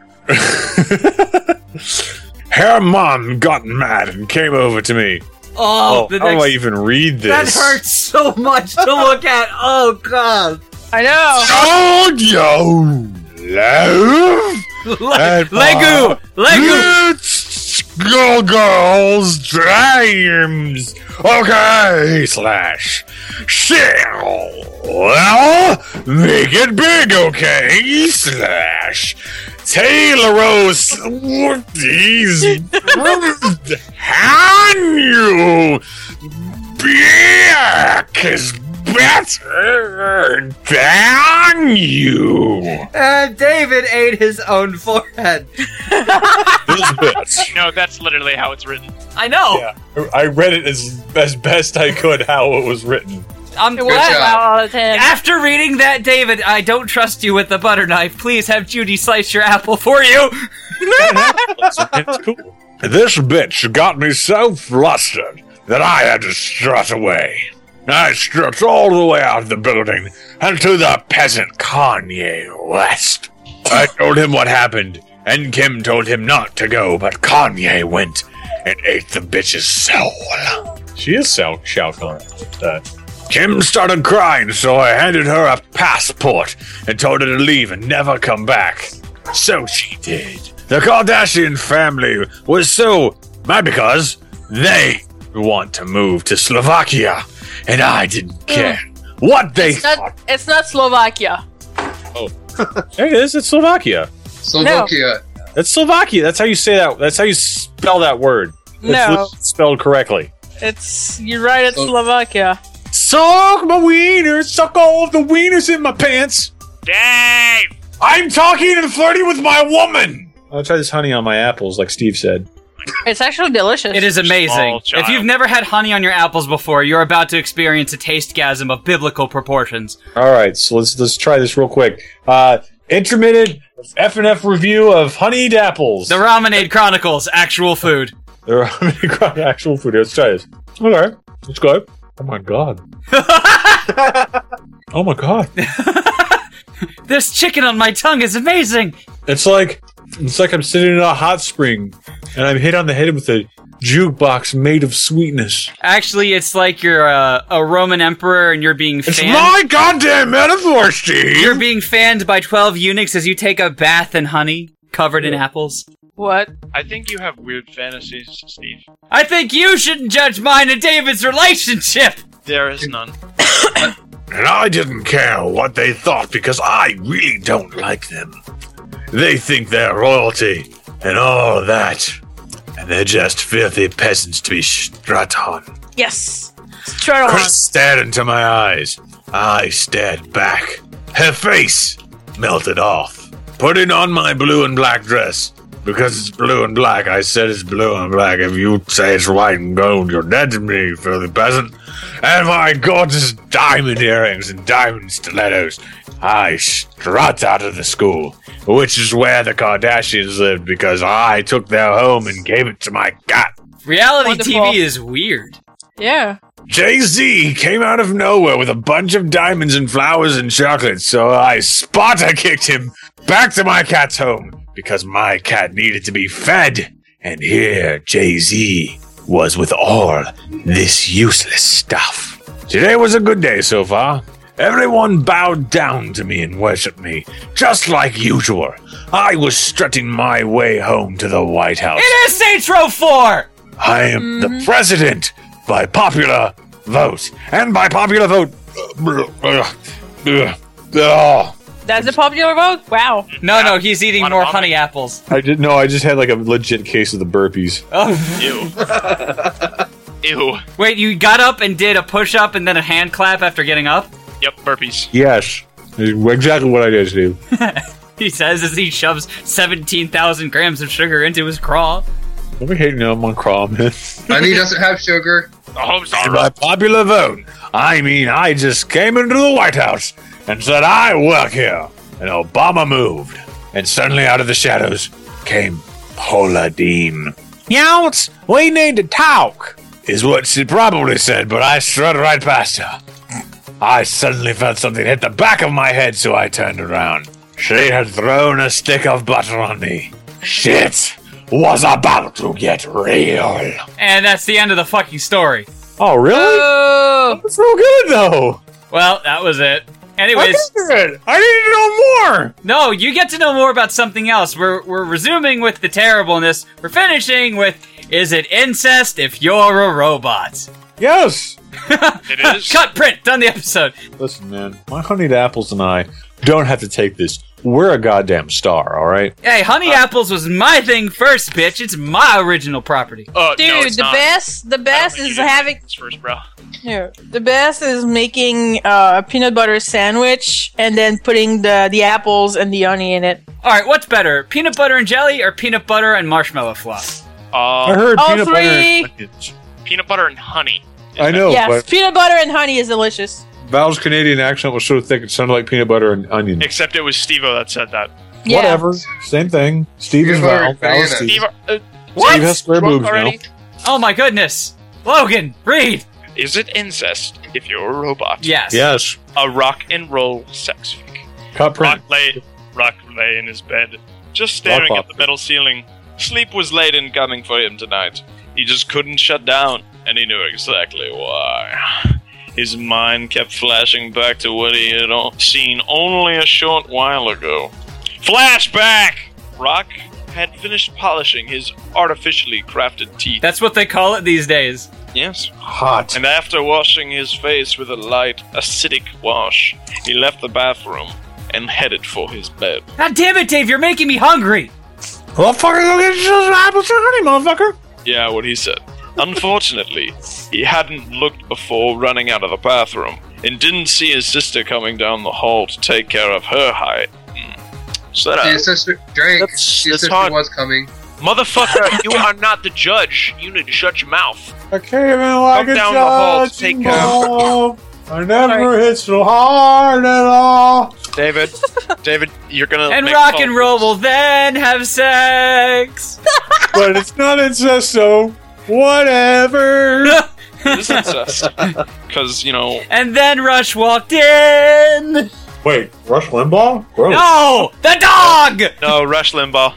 Her mom got mad and came over to me. Oh, Oh, the how do I next, even read that this? hurts so much to look at. Oh, God. I know. Oh, yo, love. Le- Legu! Legu! Skullgirls dreams. Okay, slash. Shall. Well, make it big, okay, slash. Taylor Rose. These. Can you? Back is better than you. Uh, David ate his own forehead. Those bits. No, that's literally how it's written. I know. Yeah, I read it as as best I could how it was written. I'm It was job. out of ten. After reading that, David, I don't trust you with the butter knife. Please have Judy slice your apple for you. It's cool. This bitch got me so flustered that I had to strut away. I strut all the way out of the building and to the peasant Kanye West. I told him what happened, and Kim told him not to go, but Kanye went and ate the bitch's soul. She is so Shao Kahn. Kim started crying, so I handed her a passport and told her to leave and never come back. So she did. The Kardashian family was so mad because they want to move to Slovakia, and I didn't care what they It's thought. not, it's not Slovakia. There it is. It's Slovakia. Slovakia. That's Slovakia. That's how you say that. That's how you spell that word. It's No. li- spelled correctly. It's you're right. It's Oh. Slovakia. Suck my wiener. Suck all of the wieners in my pants. Dave! I'm talking and flirting with my woman. I'll try this honey on my apples, like Steve said. It's actually delicious. It is amazing. Small child. If you've never had honey on your apples before, you're about to experience a tastegasm of biblical proportions. All right, so let's let's try this real quick. Uh, intermittent F and F review of honeyed apples. The Ramenade Chronicles, actual food. They're actual food. Let's try this. Okay, let's go. Oh my god. Oh my god. This chicken on my tongue is amazing. It's like it's like I'm sitting in a hot spring and I'm hit on the head with a jukebox made of sweetness. Actually, it's like you're a, a Roman emperor and you're being It's fanned. my goddamn metaphor, Steve. You're being fanned by twelve eunuchs as you take a bath in honey covered in apples. What? I think you have weird fantasies, Steve. I think you shouldn't judge mine and David's relationship. There is none. And I didn't care what they thought because I really don't like them. They think they're royalty and all of that. And they're just filthy peasants to be strut on. Yes. Strut on. Chris stared into my eyes. I stared back. Her face melted off. Putting on my blue and black dress. Because it's blue and black, I said it's blue and black. If you say it's white and gold, you're dead to me, you filthy peasant. And my gorgeous diamond earrings and diamond stilettos. I strut out of the school, which is where the Kardashians lived, because I took their home and gave it to my cat. Reality Wonderful. T V is weird. Yeah. Jay-Z came out of nowhere with a bunch of diamonds and flowers and chocolates, so I Sparta kicked him back to my cat's home because my cat needed to be fed. And here Jay-Z was with all this useless stuff. Today was a good day so far. Everyone bowed down to me and worshipped me, just like usual. I was strutting my way home to the White House. It is Saints Row four! I am the president by popular vote. And by popular vote... Oh. That's a popular vote? Wow. No, no, he's eating Wanna more vomit? honey apples. I did no, I just had like a legit case of the burpees. Oh, Ew. Ew. Wait, you got up and did a push-up and then a hand clap after getting up? Yep, burpees. Yes. Exactly what I did, Steve. He says as he shoves seventeen thousand grams of sugar into his craw. Don't be hating on my craw, man. Honey doesn't have sugar. Oh, I'm sorry. By popular vote, I mean I just came into the White House and said I work here. And Obama moved. And suddenly out of the shadows came Paula Dean. Younce, we need to talk, is what she probably said, but I strutted right past her. I suddenly felt something hit the back of my head, so I turned around. She had thrown a stick of butter on me. Shit was about to get real. And that's the end of the fucking story. Oh, really? Oh. That's real good, though. Well, that was it. Anyways, I, I need to know more. no, you get to know more about something else. We're we're resuming with the terribleness. We're finishing with, is it incest if you're a robot? Yes. It is. Cut, print, done the episode. Listen, man, my honeyed apples and I don't have to take this. We're a goddamn star, all right? Hey, Honey Apples was my thing first, bitch. It's my original property. Uh, Dude, no, it's the not. best, the I don't best think is you did having. this first, bro. Here, the best is making uh, a peanut butter sandwich and then putting the the apples and the honey in it. All right, what's better, peanut butter and jelly or peanut butter and marshmallow fluff? I Uh, heard all peanut butter three. and onions. peanut butter and honey. I know, yes, but peanut butter and honey is delicious. Val's Canadian accent was so thick it sounded like peanut butter and onion. Except it was Steve-O that said that. Yeah. Whatever. Same thing. Steve is Peanut butter Val. and Val is banana. Steve. Steve, uh, Steve has square drunk boobs already? now. Oh my goodness, Logan, read. Is it incest if you're a robot? Yes. Yes. A rock and roll sex fic. Cut Rock print. lay, Rock lay in his bed, just staring Rock at the metal ceiling. Sleep was late in coming for him tonight. He just couldn't shut down, and he knew exactly why. His mind kept flashing back to what he had o- seen only a short while ago. Flashback! Rock had finished polishing his artificially crafted teeth. That's what they call it these days. Yes. Hot. And after washing his face with a light, acidic wash, he left the bathroom and headed for his bed. God damn it, Dave, you're making me hungry. Well, fucking go get you some apples and honey, motherfucker. Yeah, what he said. Unfortunately, he hadn't looked before running out of the bathroom, and didn't see his sister coming down the hall to take care of her height. Hmm. So that, Your sister, Drake, That's- your that's sister hard. was coming. motherfucker, you are not the judge. You need to shut your mouth. I came in like Come a down the hall to judge take care of ball. I never hit so hard at all. David, David, you're gonna And make rock phone and roll calls. will then have sex. But it's not incest, so whatever. It is incest. Because, you know, And then Rush walked in. Wait, Rush Limbaugh? Gross. No, the dog. no, Rush Limbaugh.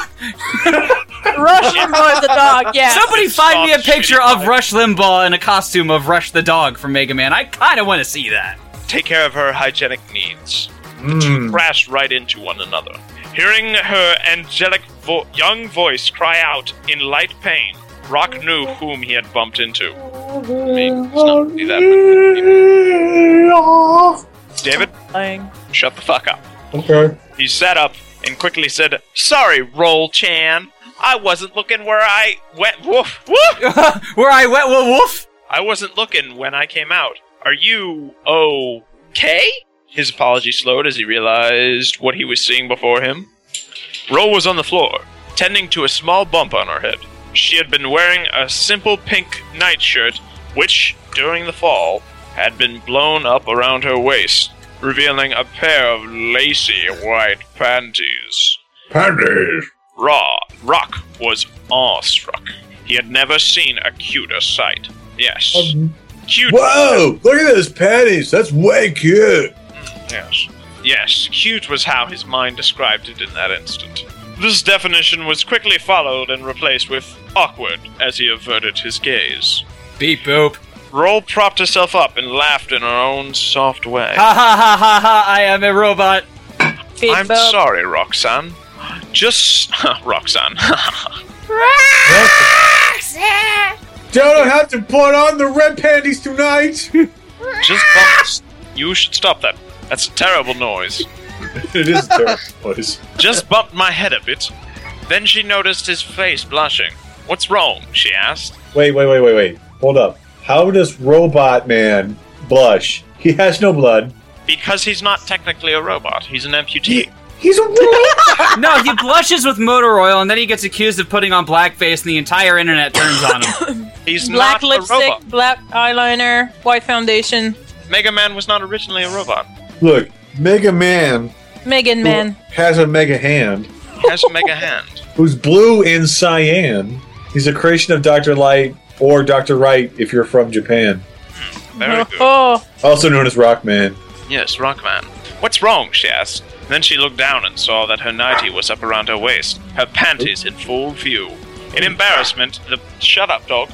Rush Limbaugh the dog. Yeah. Somebody find me a Soft, picture shitty of vibe. Rush Limbaugh in a costume of Rush the dog from Mega Man. I kind of want to see that. Take care of her hygienic needs. Mm. Two crashed right into one another. Hearing her angelic vo- young voice cry out in light pain, Rock knew whom he had bumped into. I mean, it's not really that, but- David, Lying. shut the fuck up. Okay. He sat up and quickly said, "Sorry, Roll Chan. I wasn't looking where I went. Woof, woof. Where I went, woof, woof. I wasn't looking when I came out. Are you okay?" His apology slowed as he realized what he was seeing before him. Ro was on the floor, tending to a small bump on her head. She had been wearing a simple pink nightshirt, which, during the fall, had been blown up around her waist, revealing a pair of lacy white panties. Panties. Raw, Rock was awestruck. He had never seen a cuter sight. Yes. Cute. Whoa! Look at those panties. That's way cute. Yes. Yes, cute was how his mind described it in that instant. This definition was quickly followed and replaced with awkward as he averted his gaze. Beep boop. Roll propped herself up and laughed in her own soft way. Ha ha ha ha ha, I am a robot. Beep I'm boop. sorry, Roxanne. Just... Roxanne. Don't have to put on the red panties tonight. Just bumped... You should stop that. That's a terrible noise. It is terrible noise. Just bumped my head a bit. Then she noticed his face blushing. What's wrong? She asked. Wait, wait, wait, wait, wait. hold up. How does Robot Man blush? He has no blood. Because he's not technically a robot. He's an amputee. He's a robot. No, he blushes with motor oil, and then he gets accused of putting on blackface, and the entire internet turns on him. He's Black not lipstick, a robot. black eyeliner, white foundation. Mega Man was not originally a robot. Look, Mega Man Megan Man. has a mega hand, He has a mega hand. who's blue and cyan. He's a creation of Doctor Light or Doctor Wright if you're from Japan. Very good. Oh, Also known as Rockman. Yes, Rockman. What's wrong? She asked. Then she looked down and saw that her nightie was up around her waist, her panties in full view. In embarrassment, the shut up, dog.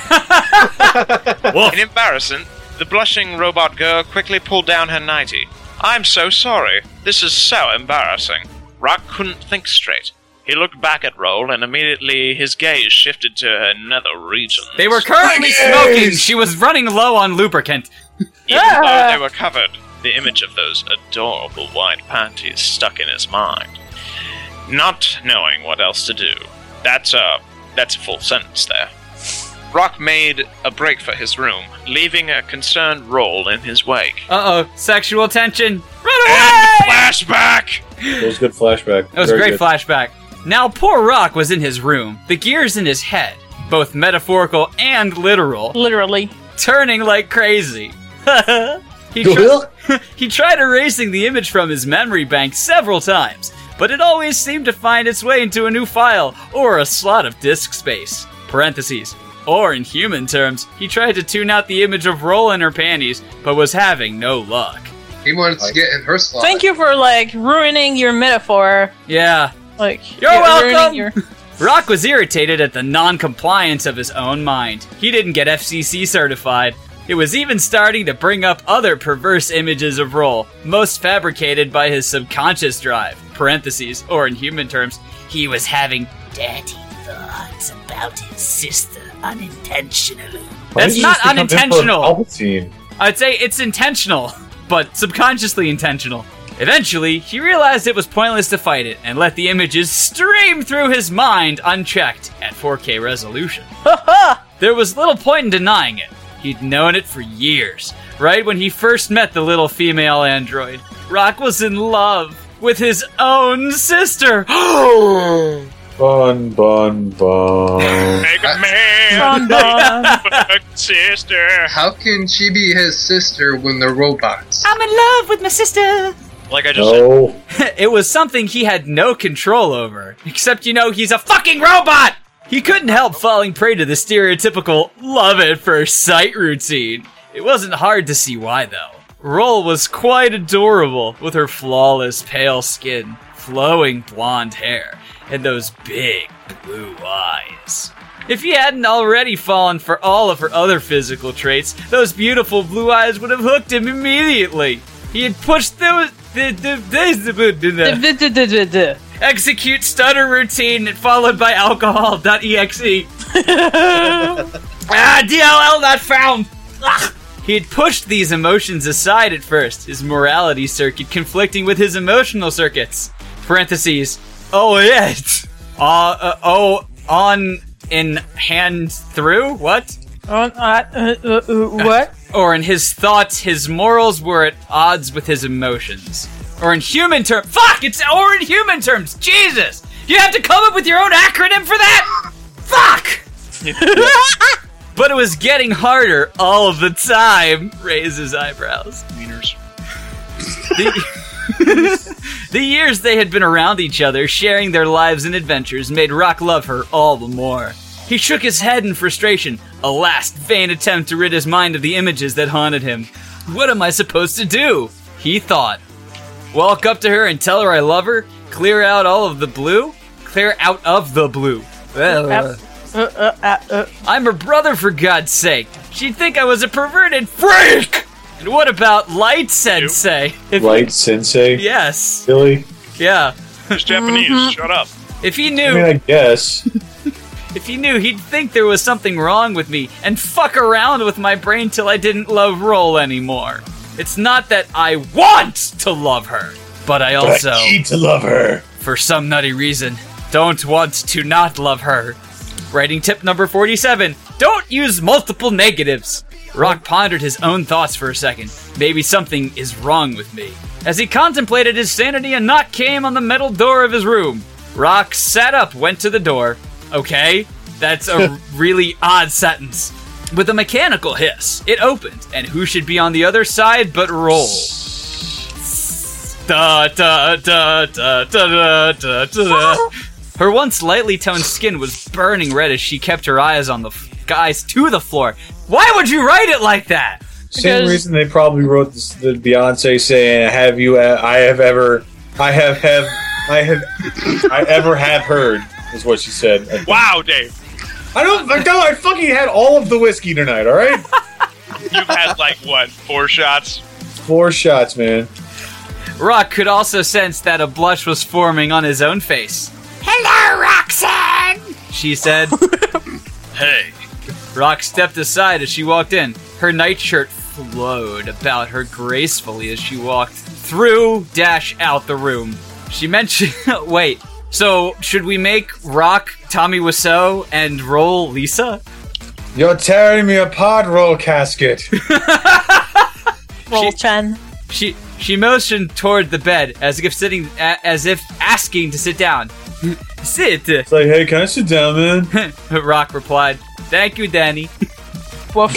In embarrassment, the blushing robot girl quickly pulled down her nightie. I'm so sorry. This is so embarrassing. Rock couldn't think straight. He looked back at Roll, and immediately his gaze shifted to her nether regions. They were currently smoking. She was running low on lubricant. Even though they were covered, the image of those adorable white panties stuck in his mind. Not knowing what else to do. That's a, that's a full sentence there. Rock made a break for his room, leaving a concerned Roll in his wake. Uh-oh, sexual tension. Run And away! flashback! That was a good flashback. That was a Very great good. flashback. Now, poor Rock was in his room, the gears in his head, both metaphorical and literal, literally. turning like crazy. he, tri- he tried erasing the image from his memory bank several times, but it always seemed to find its way into a new file or a slot of disk space. Parentheses. Or, in human terms, he tried to tune out the image of Roll in her panties, but was having no luck. He wanted to get in her slot. Thank you for, like, ruining your metaphor. Yeah. Like, You're yeah, welcome! ruining Your... Rock was irritated at the non-compliance of his own mind. He didn't get F C C certified. It was even starting to bring up other perverse images of Roll, most fabricated by his subconscious drive. Parentheses, or in human terms, he was having dirty thoughts about his sister unintentionally. Why That's did you not just become unintentional. Emperor Palpatine? I'd say it's intentional, but subconsciously intentional. Eventually, he realized it was pointless to fight it and let the images stream through his mind unchecked at four K resolution. There was little point in denying it. He'd known it for years, right when he first met the little female android. Rock was in love with his own sister. Bun, bun, bun. Mega Man! Bum, bum. Sister! How can she be his sister when they're robots? I'm in love with my sister. Like I just said. No. It was something he had no control over. Except, you know, he's a fucking robot! He couldn't help falling prey to the stereotypical love at first sight routine. It wasn't hard to see why, though. Roll was quite adorable, with her flawless pale skin, flowing blonde hair, and those big blue eyes. If he hadn't already fallen for all of her other physical traits, those beautiful blue eyes would have hooked him immediately. He had pushed those... The, the, the, the, execute stutter routine followed by alcohol.exe. ah, D L L not found. Ugh. He had pushed these emotions aside at first, his morality circuit conflicting with his emotional circuits. Parentheses. Oh, yeah. Uh, uh, oh, on, in, hand, through? What? Uh, uh, uh, uh, what? Or in his thoughts, his morals were at odds with his emotions. Or in human terms, fuck, it's, or in human terms, Jesus! You have to come up with your own acronym for that? Fuck! But it was getting harder all of the time. Raise his eyebrows. Wieners. The, the years they had been around each other, sharing their lives and adventures, made Rock love her all the more. He shook his head in frustration, a last vain attempt to rid his mind of the images that haunted him. What am I supposed to do? He thought. Walk up to her and tell her I love her? Clear out all of the blue? Clear out of the blue. Uh, uh, uh, uh. I'm her brother, for God's sake. She'd think I was a perverted freak! And what about Light Sensei? If Light Sensei? He, yes. Really? Yeah. It's Japanese, Mm-hmm. shut up. If he I knew... mean, I guess. If he knew, he'd think there was something wrong with me and fuck around with my brain till I didn't love Roll anymore. It's not that I want to love her, but I also, But I need to love her. for some nutty reason, don't want to not love her. Writing tip number forty-seven. Don't use multiple negatives. Rock pondered his own thoughts for a second. Maybe something is wrong with me. As he contemplated his sanity, a knock came on the metal door of his room. Rock sat up, went to the door. Okay, that's a really odd sentence. With a mechanical hiss, it opened, and who should be on the other side but Roll? Da da da da da da da da. Her once lightly toned skin was burning red as she kept her eyes on the f- guys to the floor. Why would you write it like that? Same reason they probably wrote this, the Beyonce saying, "Have you? Uh, I have ever, I have have, I have, I ever have heard," is what she said. Wow, Dave. I don't. I don't. I fucking had all of the whiskey tonight. All right. You've had like what? Four shots. Four shots, man. Rock could also sense that a blush was forming on his own face. Hello, Roxanne! She said. Hey. Rock stepped aside as she walked in. Her nightshirt flowed about her gracefully as she walked through dash out the room. She mentioned... Wait, so should we make Rock Tommy Wiseau and Roll Lisa? You're tearing me apart, Roll Casket. Roll Chan. She she motioned toward the bed as if sitting a, as if asking to sit down. Sit. It's like, hey, can I sit down, man? Rock replied, "Thank you, Danny." Woof.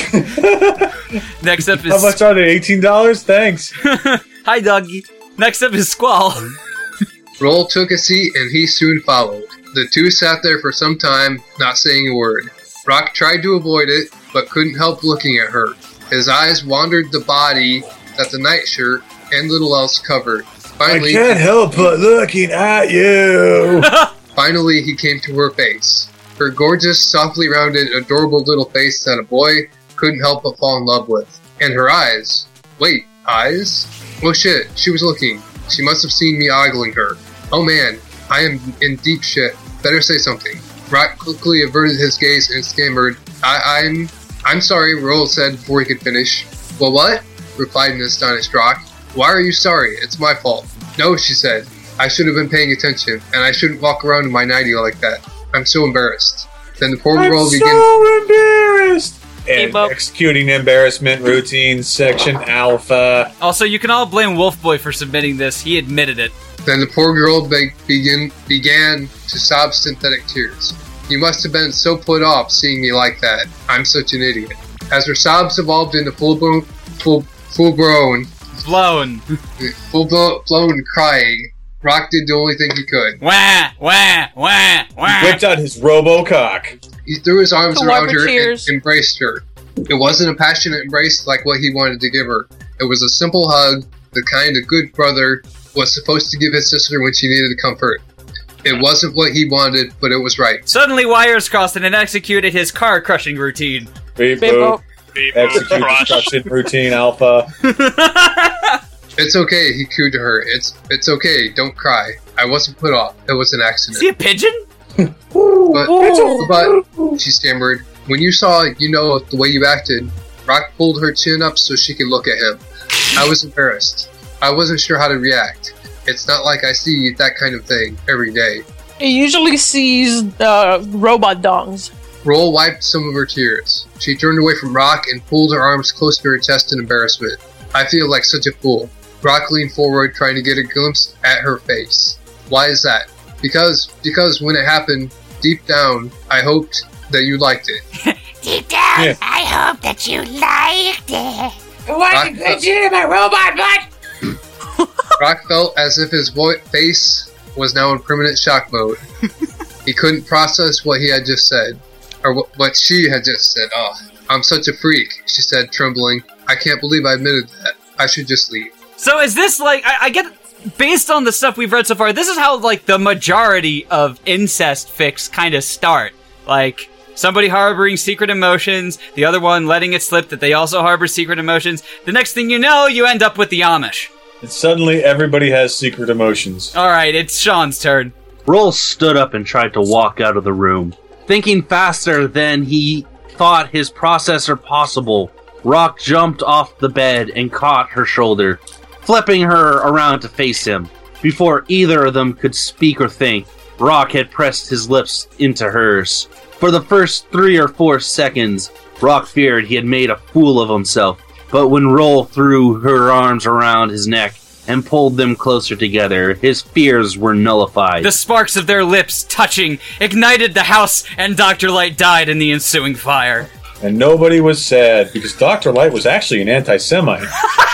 Next up is How much are they? Eighteen dollars. Thanks. Hi, doggy. Next up is Squall. Roll took a seat and he soon followed. The two sat there for some time, not saying a word. Rock tried to avoid it, but couldn't help looking at her. His eyes wandered the body that the nightshirt and little else covered. Finally, I can't help but looking at you. Finally, he came to her face. Her gorgeous, softly rounded, adorable little face that a boy couldn't help but fall in love with. And her eyes. Wait, eyes? Oh shit, she was looking. She must have seen me ogling her. Oh man, I am in deep shit. Better say something. Rock quickly averted his gaze and stammered, I- I'm... I'm sorry, Roll said before he could finish. Well, what? Replied an astonished Rock. Why are you sorry? It's my fault. No, she said. I should have been paying attention, and I shouldn't walk around in my nightie like that. I'm so embarrassed. Then the poor I'm girl so began... embarrassed. And Bebo. executing embarrassment routine, section alpha. Also, you can all blame Wolfboy for submitting this. He admitted it. Then the poor girl be- begin- began to sob synthetic tears. You must have been so put off seeing me like that. I'm such an idiot. As her sobs evolved into full-blown, full, full-grown, Blown. full-blown crying, Rock did the only thing he could. Wah, wah, wah, wah. Whipped out his Robocock. He threw his arms To wipe around her her tears. and embraced her. It wasn't a passionate embrace like what he wanted to give her. It was a simple hug, the kind a good brother was supposed to give his sister when she needed comfort. It wasn't what he wanted, but it was right. Suddenly, wires crossed and executed his car-crushing routine. Beep Beep boop. boop. Beep, Execute boop, crush. destruction routine alpha. It's okay, he cooed to her. It's it's okay, don't cry. I wasn't put off. It was an Is accident. he a pigeon? But, but, she stammered, when you saw, you know, the way you acted, Rock pulled her chin up so she could look at him. I was embarrassed. I wasn't sure how to react. It's not like I see that kind of thing every day. It usually sees uh, robot dongs. Roll wiped some of her tears. She turned away from Rock and pulled her arms close to her chest in embarrassment. I feel like such a fool. Rock leaned forward, trying to get a glimpse at her face. Why is that? Because, because when it happened, deep down, I hoped that you liked it. Deep down, Yeah. I hope that you liked it. Rock, my robot butt? Rock felt as if his vo- face was now in permanent shock mode. He couldn't process what he had just said, or wh- what she had just said. Oh, I'm such a freak, she said, trembling. I can't believe I admitted that. I should just leave. So is this like, I, I get, based on the stuff we've read so far, this is how like the majority of incest fics kind of start. Like, somebody harboring secret emotions, the other one letting it slip that they also harbor secret emotions. The next thing you know, you end up with the Amish. And suddenly everybody has secret emotions. Alright, it's Sean's turn. Roll stood up and tried to walk out of the room. Thinking faster than he thought his processor possible, Rock jumped off the bed and caught her shoulder, flipping her around to face him. Before either of them could speak or think, Rock had pressed his lips into hers. For the first three or four seconds, Rock feared he had made a fool of himself, but when Roll threw her arms around his neck and pulled them closer together, his fears were nullified. The sparks of their lips touching ignited the house, and Doctor Light died in the ensuing fire. And nobody was sad, because Doctor Light was actually an anti-Semite.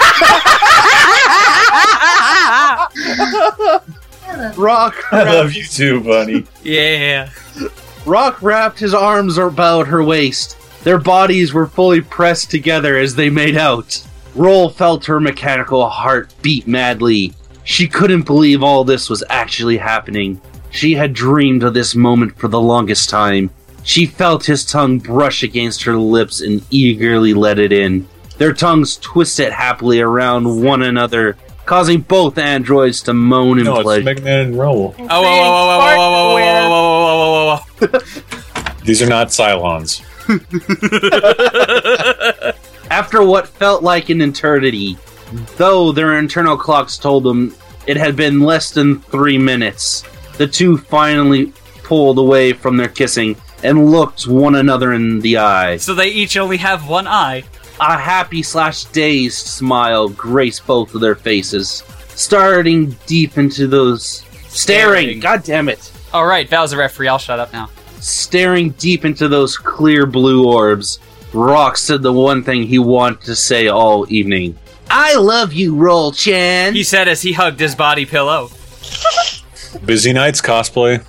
Rock I love you too, Bunny. Yeah. Rock wrapped his arms about her waist. Their bodies were fully pressed together as they made out. Roll felt her mechanical heart beat madly. She couldn't believe all this was actually happening. She had dreamed of this moment for the longest time. She felt his tongue brush against her lips and eagerly let it in. Their tongues twisted happily around one another, causing both androids to moan in No, pleasure. it's Mega Man and Roll. Oh, whoa, whoa, whoa, whoa, whoa, whoa, whoa, whoa, whoa, whoa, whoa, whoa. These are not Cylons. After what felt like an eternity, though their internal clocks told them it had been less than three minutes, the two finally pulled away from their kissing and looked one another in the eye. So they each only have one eye. A happy slash dazed smile graced both of their faces, starting deep into those... Staring! Staring. God damn it! Alright, Val's the referee, I'll shut up now. Staring deep into those clear blue orbs, Rock said the one thing he wanted to say all evening. I love you, Roll-chan! He said as he hugged his body pillow. Busy Nights cosplay.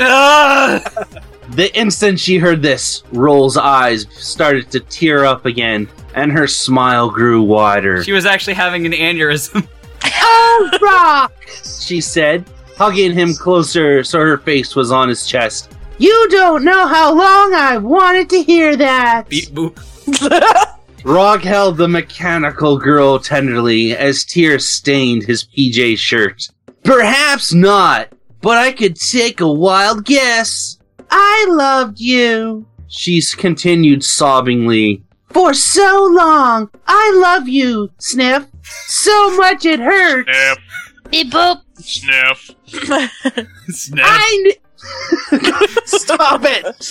The instant she heard this, Roll's eyes started to tear up again, and her smile grew wider. She was actually having an aneurysm. Oh, Rock! She said, hugging him closer so her face was on his chest. You don't know how long I've wanted to hear that! Beep boop. Rock held the mechanical girl tenderly as tears stained his P J shirt. Perhaps not, but I could take a wild guess. I loved you, she continued sobbingly. For so long. I love you, Sniff. So much it hurts. Sniff. Beep boop. Sniff. Snap. I kn- Stop it!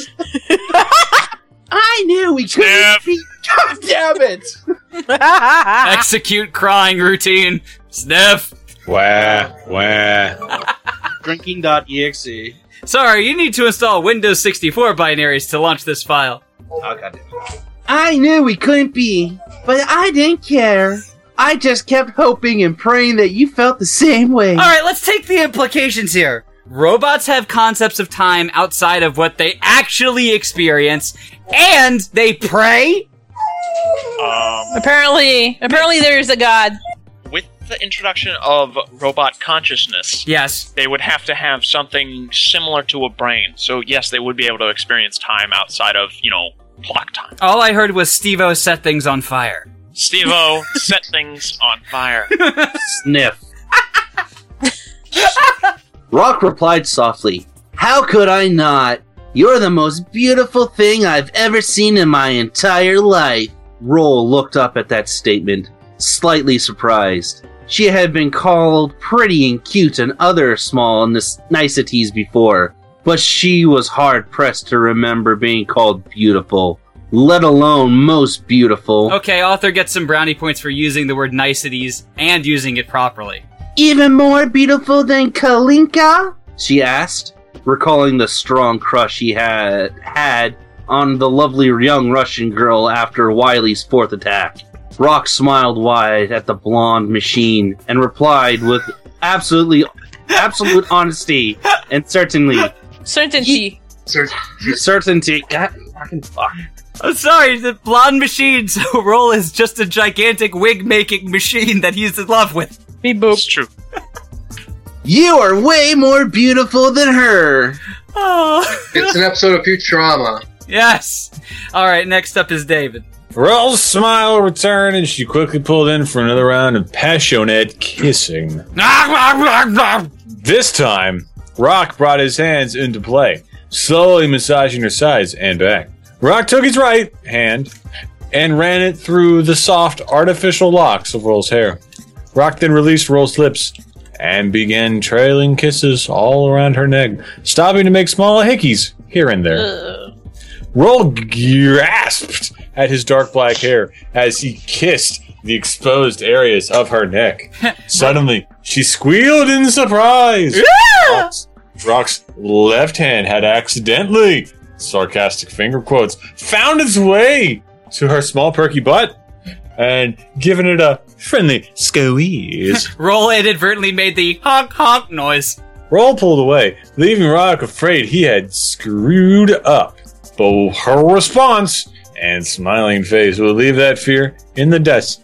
I knew we couldn't Sniff. be. God damn it! Execute crying routine. Sniff. Wah, wah. Drinking.exe. Sorry, you need to install Windows sixty-four binaries to launch this file. Oh, God damn it. I knew we couldn't be, but I didn't care. I just kept hoping and praying that you felt the same way. Alright, let's take the implications here. Robots have concepts of time outside of what they actually experience, and they pray? Um, Apparently, apparently there's a god. with the introduction of robot consciousness, Yes. they would have to have something similar to a brain. So yes, they would be able to experience time outside of, you know, clock time. All I heard was Steve-O set things on fire. Steve-O set things on fire. Sniff. Rock replied softly, How could I not? You're the most beautiful thing I've ever seen in my entire life. Roll looked up at that statement, slightly surprised. She had been called pretty and cute and other small nic- niceties before, but she was hard-pressed to remember being called beautiful, let alone most beautiful. Okay, author gets some brownie points for using the word niceties and using it properly. Even more beautiful than Kalinka? She asked, recalling the strong crush he had had on the lovely young Russian girl after Wily's fourth attack. Rock smiled wide at the blonde machine and replied with absolutely, absolute honesty and certainly, Certainty. Sir, certainty. God, fucking fuck. I'm sorry, the blonde machine, so Roll is just a gigantic wig-making machine that he's in love with. Beep boop. It's true. You are way more beautiful than her. Oh. it's an episode of Futurama. Yes! Alright, next up is David. Roll's smile returned, and she quickly pulled in for another round of passionate kissing. This time, Rock brought his hands into play, slowly massaging her sides and back. Rock took his right hand and ran it through the soft, artificial locks of Roll's hair. Rock then released Roll's lips and began trailing kisses all around her neck, stopping to make small hickeys here and there. Ugh. Roll grasped at his dark black hair as he kissed the exposed areas of her neck. Suddenly, she squealed in surprise. Rock's, Rock's left hand had accidentally, sarcastic finger quotes, found its way to her small perky butt and given it a friendly squeeze. Roll inadvertently made the honk honk noise. Roll pulled away, leaving Rock afraid he had screwed up. But her response and smiling face will leave that fear in the dust.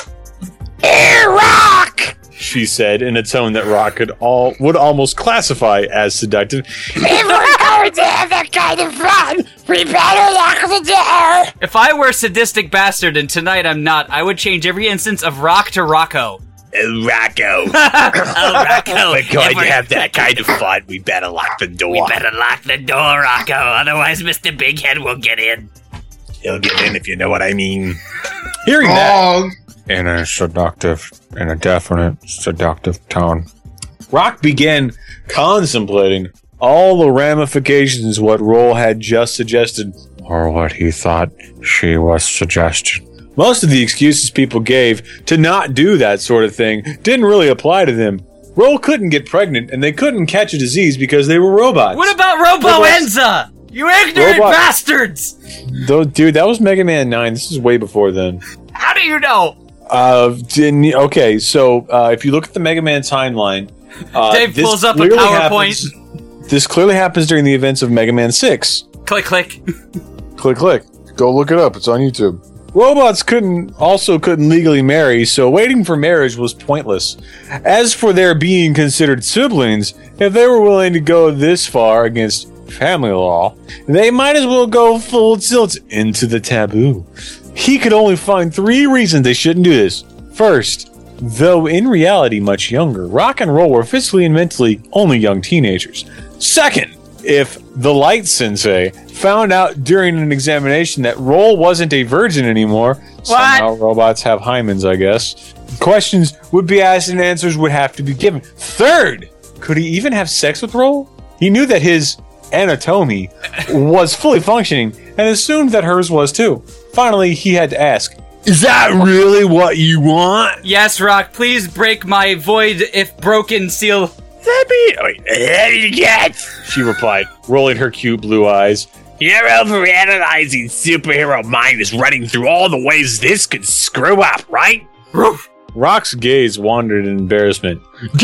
Here, Rock! She said in a tone that Rock could all would almost classify as seductive. If we're going to have that kind of fun, we better lock the door! If I were a sadistic bastard and tonight I'm not, I would change every instance of Rock to Rocco. Oh, Rocco. Oh, Rocco. We're going If to have that kind of fun. We better lock the door. We better lock the door, Rocco, otherwise Mister Big Head will get in. He'll get in if you know what I mean. Hearing that, Wrong. In a seductive, in a definite seductive tone. Rock began contemplating all the ramifications what Roll had just suggested. Or what he thought she was suggesting. Most of the excuses people gave to not do that sort of thing didn't really apply to them. Roll couldn't get pregnant, and they couldn't catch a disease because they were robots. What about Robo-Enza? You ignorant Robot- bastards! Though, dude, that was Mega Man nine. This is way before then. How do you know? Uh, didn't, okay, so uh, if you look at the Mega Man timeline, uh, Dave this pulls up a clearly PowerPoint. happens- this clearly happens during the events of Mega Man six. Click, click. Click, click. Go look it up. It's on YouTube. Robots couldn't also couldn't legally marry, so waiting for marriage was pointless. As for their being considered siblings, if they were willing to go this far against family law, they might as well go full tilt into the taboo. He could only find three reasons they shouldn't do this. First, though in reality much younger, Rock and Roll were physically and mentally only young teenagers. Second, if the Light Sensei found out during an examination that Roll wasn't a virgin anymore, somehow robots have hymens, I guess, questions would be asked and answers would have to be given. Third, could he even have sex with Roll? He knew that his anatomy was fully functioning and assumed that hers was too. Finally, he had to ask, is that really what you want? Yes, Rock, please break my void if broken seal. That be... Wait, yes! She replied, rolling her cute blue eyes. Your overanalyzing superhero mind is running through all the ways this could screw up, right? Rock's gaze wandered in embarrassment.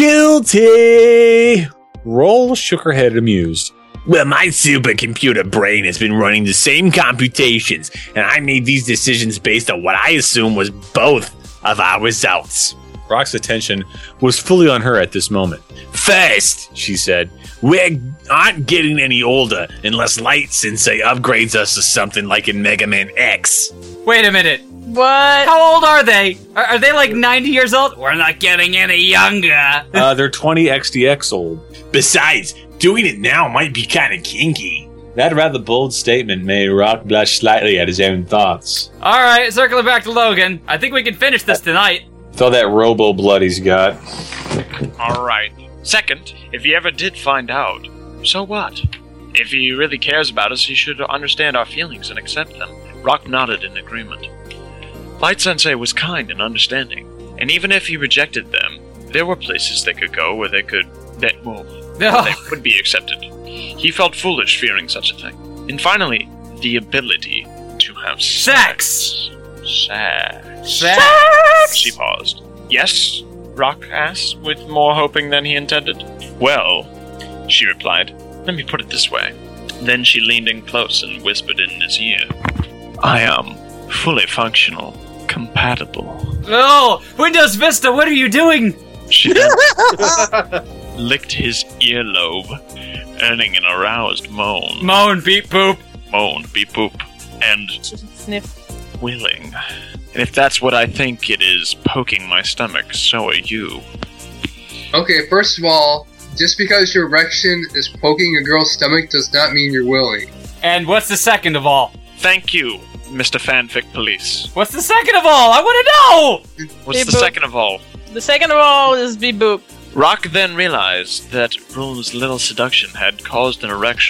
Guilty! Roll shook her head amused. Well, my supercomputer brain has been running the same computations, and I made these decisions based on what I assume was both of our results. Rock's attention was fully on her at this moment. First, she said, we aren't getting any older unless Light Sensei upgrades us to something like in Mega Man X. Wait a minute. What? How old are they? Are, are they like ninety years old? We're not getting any younger. uh, they're twenty X D X old. Besides, doing it now might be kind of kinky. That rather bold statement made Rock blush slightly at his own thoughts. Alright, circling back to Logan. I think we can finish this tonight. With all that robo blood he's got. Alright. Second, if he ever did find out, so what? If he really cares about us, he should understand our feelings and accept them. Rock nodded in agreement. Light Sensei was kind and understanding, and even if he rejected them, there were places they could go where they could... That, well, No. they would be accepted. He felt foolish fearing such a thing. And finally, the ability to have sex. Sex. Sex. She paused. Yes? Rock asked, with more hoping than he intended. Well, she replied, let me put it this way. Then she leaned in close and whispered in his ear. I am fully functional, compatible. No! Windows Vista, what are you doing? She then licked his earlobe, earning an aroused moan. Moan, beep, boop. Moan, beep, boop. And Sniff. willing. And if that's what I think it is poking my stomach, so are you. Okay, first of all, just because your erection is poking a girl's stomach does not mean you're willing. And what's the second of all? Thank you, Mister Fanfic Police. What's the second of all? I want to know! What's Beep the boop. second of all? The second of all is beep boop. Rock then realized that Rule's little seduction had caused an erection,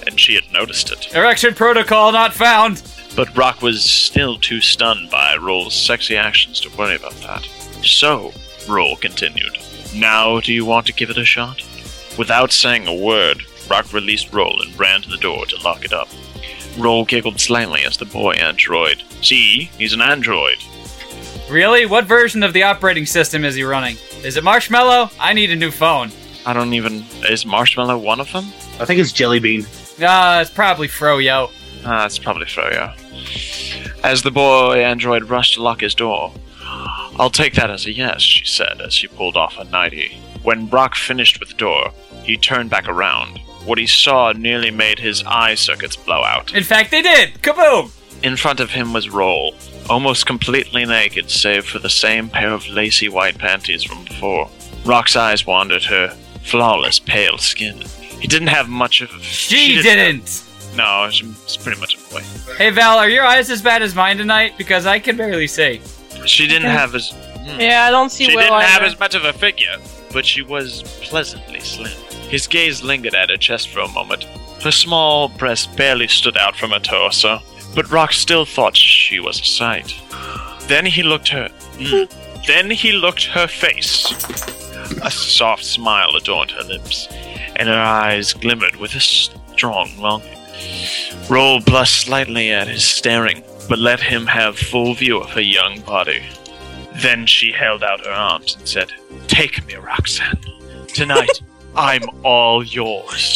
and she had noticed it. Erection protocol not found. But Rock was still too stunned by Roll's sexy actions to worry about that. So, Roll continued, now do you want to give it a shot? Without saying a word, Rock released Roll and ran to the door to lock it up. Roll giggled slightly as the boy android. See, he's an android. Really? What version of the operating system is he running? Is it Marshmallow? I need a new phone. I don't even... Is Marshmallow one of them? I think it's Jelly Bean. Ah, uh, it's probably Froyo. Ah, uh, it's probably Froyo. As the boy android rushed to lock his door, I'll take that as a yes, she said as she pulled off a nightie. When Brock finished with the door, he turned back around. What he saw nearly made his eye circuits blow out. In fact, they did! Kaboom! In front of him was Roll, almost completely naked save for the same pair of lacy white panties from before. Rock's eyes wandered her flawless, pale skin. He didn't have much of... She, she didn't! didn't. No, it's pretty much a boy. Hey Val, are your eyes as bad as mine tonight? Because I can barely see. She didn't have as... Mm. Yeah, I don't see She well didn't either. have as much of a figure, but she was pleasantly slim. His gaze lingered at her chest for a moment. Her small breast barely stood out from her torso, but Rock still thought she was a sight. Then he looked her... Mm, then he looked her face. A soft smile adorned her lips, and her eyes glimmered with a strong longing. Roll blushed slightly at his staring, but let him have full view of her young body. Then she held out her arms and said, "Take me, Roxanne. Tonight, I'm all yours."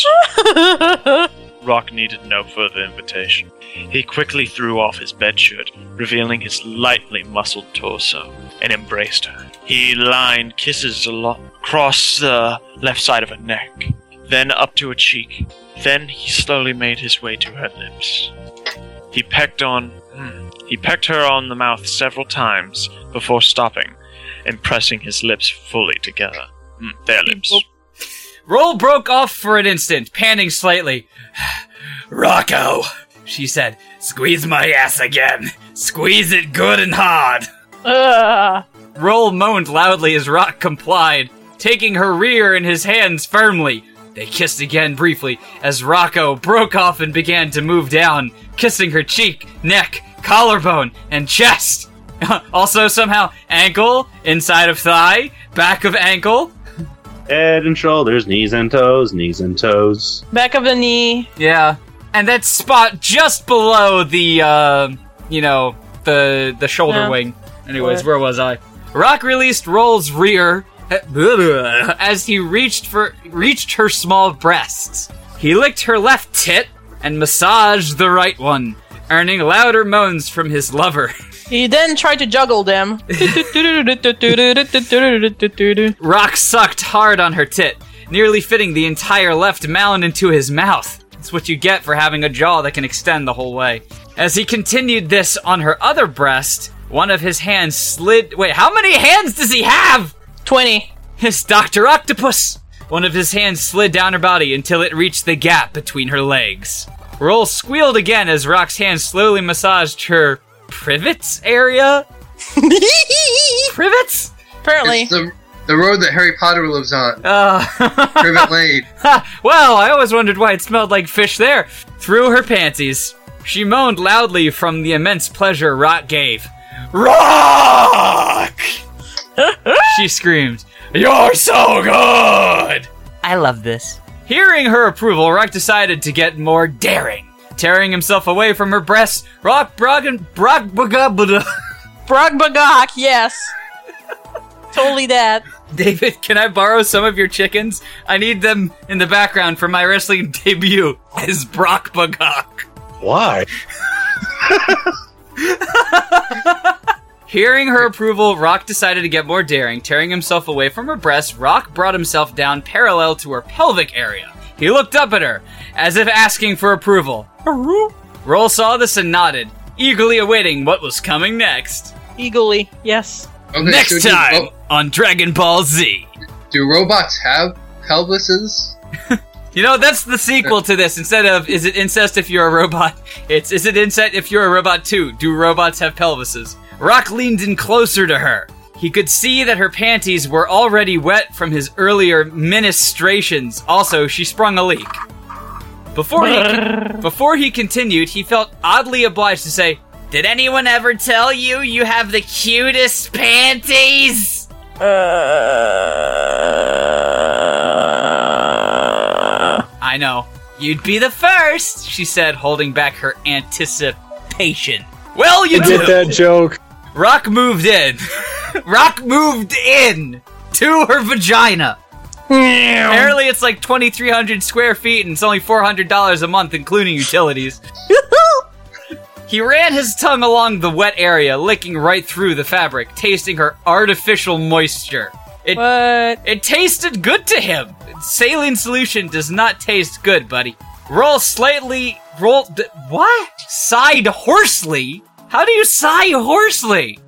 Rock needed no further invitation. He quickly threw off his bedshirt, revealing his lightly muscled torso, and embraced her. He lined kisses across the left side of her neck, then up to her cheek. Then he slowly made his way to her lips. He pecked on... Hmm, he pecked her on the mouth several times before stopping and pressing his lips fully together. Hmm, their lips. Roll broke off for an instant, panting slightly. "Rocco," she said, "squeeze my ass again. Squeeze it good and hard." Ugh. Roll moaned loudly as Rock complied, taking her rear in his hands firmly. They kissed again briefly as Rocco broke off and began to move down, kissing her cheek, neck, collarbone, and chest. Also somehow ankle, inside of thigh, back of ankle. Head and shoulders, knees and toes, knees and toes. Back of the knee. Yeah. And that spot just below the, uh, you know, the the shoulder Yeah. wing. Anyways, What? where was I? Rock released Roll's rear as he reached for reached her small breasts. He licked her left tit and massaged the right one, earning louder moans from his lover. He then tried to juggle them. Rock sucked hard on her tit, nearly fitting the entire left mound into his mouth. That's what you get for having a jaw that can extend the whole way. As he continued this on her other breast, one of his hands slid... Wait, how many hands does he have? Twenty. It's Doctor Octopus! One of his hands slid down her body until it reached the gap between her legs. Roll squealed again as Rock's hand slowly massaged her privets area? Privets? Apparently. It's the, the road that Harry Potter lives on. Uh, Privet Lane. Well, I always wondered why it smelled like fish there. Through her panties. She moaned loudly from the immense pleasure Rock gave. "Rock!" She screamed. "You're so good!" I love this. Hearing her approval, Rock decided to get more daring. Tearing himself away from her breasts, Rock Broggan Brock Bagabada. Brogbagok, yes. Totally that. David, can I borrow some of your chickens? I need them in the background for my wrestling debut as Brock Bagok. Why? Hearing her approval, Rock decided to get more daring. Tearing himself away from her breast, Rock brought himself down parallel to her pelvic area. He looked up at her, as if asking for approval. Roll saw this and nodded, eagerly awaiting what was coming next. Eagerly, yes. Okay, Next so do- time oh, on Dragon Ball Z. do robots have pelvises? You know, that's the sequel to this. Instead of, is it incest if you're a robot? It's, is it incest if you're a robot too? Do robots have pelvises? Rock leaned in closer to her. He could see that her panties were already wet from his earlier ministrations. Also, she sprung a leak. Before he, before he continued, he felt oddly obliged to say, "Did anyone ever tell you you have the cutest panties?" Uh... I know. "You'd be the first," she said, holding back her anticipation. "Well, you Get do." that joke. Rock moved in. Rock moved in to her vagina. Apparently it's like twenty-three hundred square feet and it's only four hundred dollars a month, including utilities. He ran his tongue along the wet area, licking right through the fabric, tasting her artificial moisture. It, what? It tasted good to him. Saline solution does not taste good, buddy. Roll slightly... Roll... D- what? Sighed hoarsely? How do you sigh hoarsely?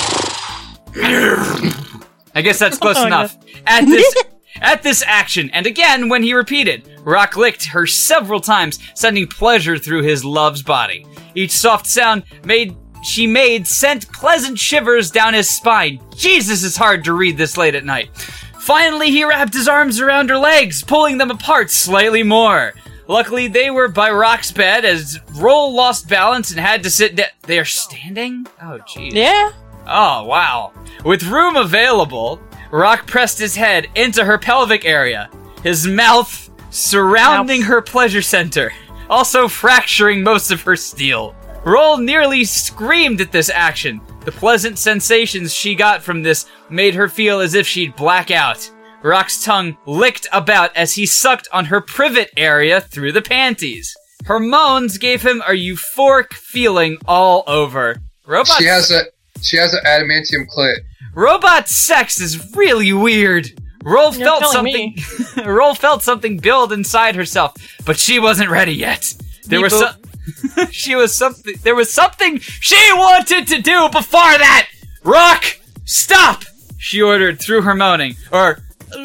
I guess that's close Oh, enough. At this... At this action, and again when he repeated, Rock licked her several times, sending pleasure through his love's body. Each soft sound made she made sent pleasant shivers down his spine. Jesus, it's hard to read this late at night. Finally, he wrapped his arms around her legs, pulling them apart slightly more. Luckily, they were by Rock's bed, as Roll lost balance and had to sit down. They are standing? Oh, jeez. Yeah. Oh, wow. With room available, Rock pressed his head into her pelvic area, his mouth surrounding her pleasure center, also fracturing most of her steel. Roll nearly screamed at this action. The pleasant sensations she got from this made her feel as if she'd black out. Rock's tongue licked about as he sucked on her privet area through the panties. Her moans gave him a euphoric feeling all over. Robot She has a she has an adamantium clit. Robot sex is really weird. Roll You're felt telling something. Roll felt something build inside herself, but she wasn't ready yet. There was some. she was something. There was something she wanted to do before that. Rock, stop! She ordered through her moaning. Or,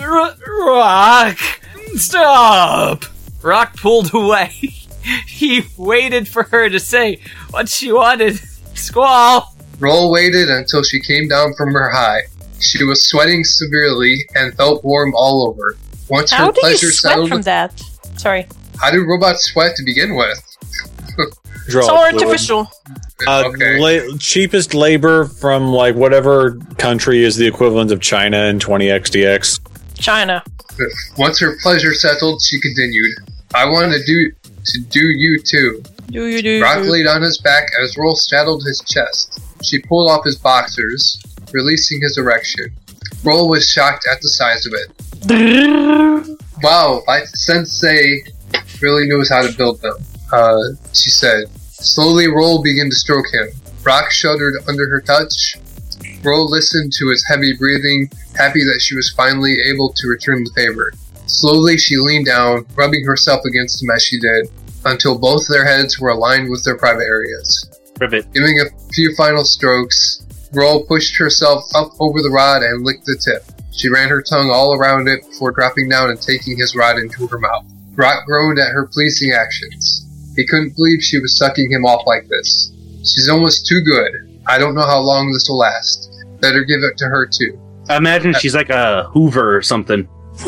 Rock, stop! Rock pulled away. He waited for her to say what she wanted. Squall. Roll waited until she came down from her high. She was sweating severely and felt warm all over. Once How her do you pleasure sweat settled, from that? Sorry. how do robots sweat to begin with? Draw So fluid. artificial. Uh, Okay. la- cheapest labor from like whatever country is the equivalent of China in twenty X D X. China. Once her pleasure settled, she continued, "I want to do to do you too." Do you do? Rock laid on his back as Roll straddled his chest. She pulled off his boxers, releasing his erection. Roll was shocked at the size of it. Wow, Light Sensei really knows how to build them, uh, she said. Slowly, Roll began to stroke him. Rock shuddered under her touch. Roll listened to his heavy breathing, happy that she was finally able to return the favor. Slowly, she leaned down, rubbing herself against him as she did, until both their heads were aligned with their private areas. Rivet. Giving a few final strokes, Roll pushed herself up over the rod and licked the tip. She ran her tongue all around it before dropping down and taking his rod into her mouth. Rock groaned at her pleasing actions. He couldn't believe she was sucking him off like this. She's almost too good. I don't know how long this will last. Better give it to her too. I imagine she's like a Hoover or something.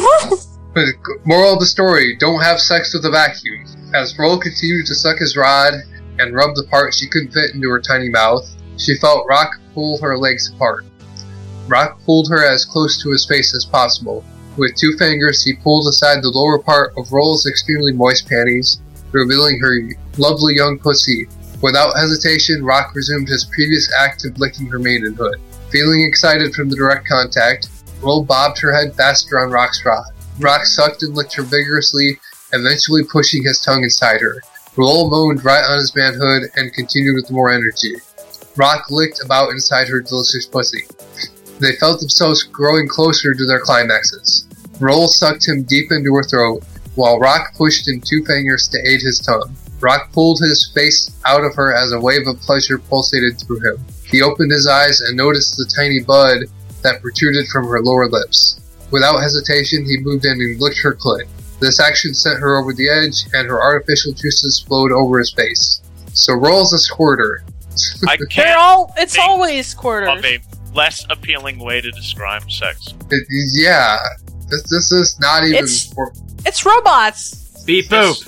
But moral of the story, don't have sex with a vacuum. As Roll continued to suck his rod and rub the part she couldn't fit into her tiny mouth, she felt Rock pull her legs apart. Rock pulled her as close to his face as possible. With two fingers, he pulled aside the lower part of Roll's extremely moist panties, revealing her lovely young pussy. Without hesitation, Rock resumed his previous act of licking her maidenhood. Feeling excited from the direct contact, Roll bobbed her head faster on Rock's rod. Rock sucked and licked her vigorously, eventually pushing his tongue inside her. Roll moaned right on his manhood and continued with more energy. Rock licked about inside her delicious pussy. They felt themselves growing closer to their climaxes. Roll sucked him deep into her throat, while Rock pushed in two fingers to aid his tongue. Rock pulled his face out of her as a wave of pleasure pulsated through him. He opened his eyes and noticed the tiny bud that protruded from her lower lips. Without hesitation, he moved in and licked her clit. This action sent her over the edge, and her artificial juices flowed over his face. So Roll's a squirter. I They're can't all. It's think always quarters. of a less appealing way to describe sex. It- yeah, this this is not even. It's- It's robots. Beep boop.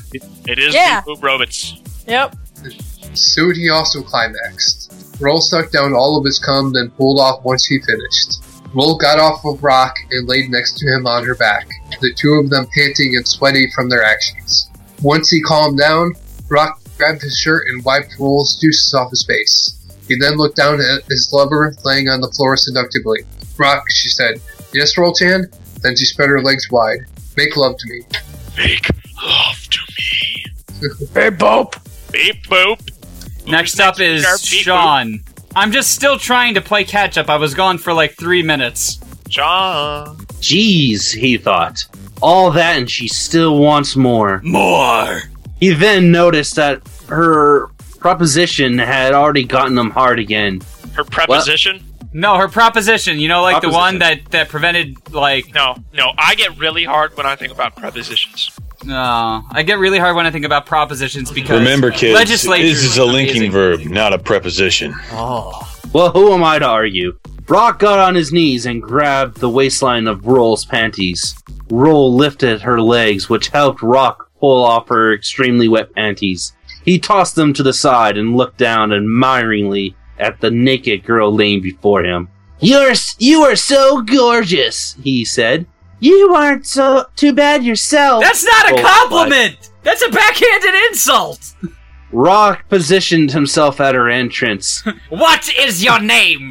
It is Yeah. Beep Boop Robots. Yep. Soon he also climaxed. Roll sucked down all of his cum, then pulled off once he finished. Roll got off of Rock and laid next to him on her back, the two of them panting and sweaty from their actions. Once he calmed down, Rock grabbed his shirt and wiped Roll's juices off his face. He then looked down at his lover laying on the floor seductively. Rock, she said. Yes, Roll-chan? Then she spread her legs wide. Make love to me. Make love to me. Hey, Boop. Beep Boop. Next up is Sharp Beep Sean. I'm just still trying to play catch up. I was gone for like three minutes. Sean. Jeez, he thought. All that and she still wants more. More. He then noticed that her proposition had already gotten him hard again. Her preposition? No, her proposition. You know, like the one Proposition. that, that prevented, like... No, no. I get really hard when I think about prepositions. No, I get really hard when I think about propositions because Remember, kids, legislatures this is a linking amazing. verb, not a preposition. Oh. Well, who am I to argue? Rock got on his knees and grabbed the waistline of Roll's panties. Roll lifted her legs, which helped Rock pull off her extremely wet panties. He tossed them to the side and looked down admiringly at the naked girl laying before him. You're you are so gorgeous, he said. You aren't so too bad yourself. That's not a Roll compliment! Replied. That's a backhanded insult! Rock positioned himself at her entrance. What is your name?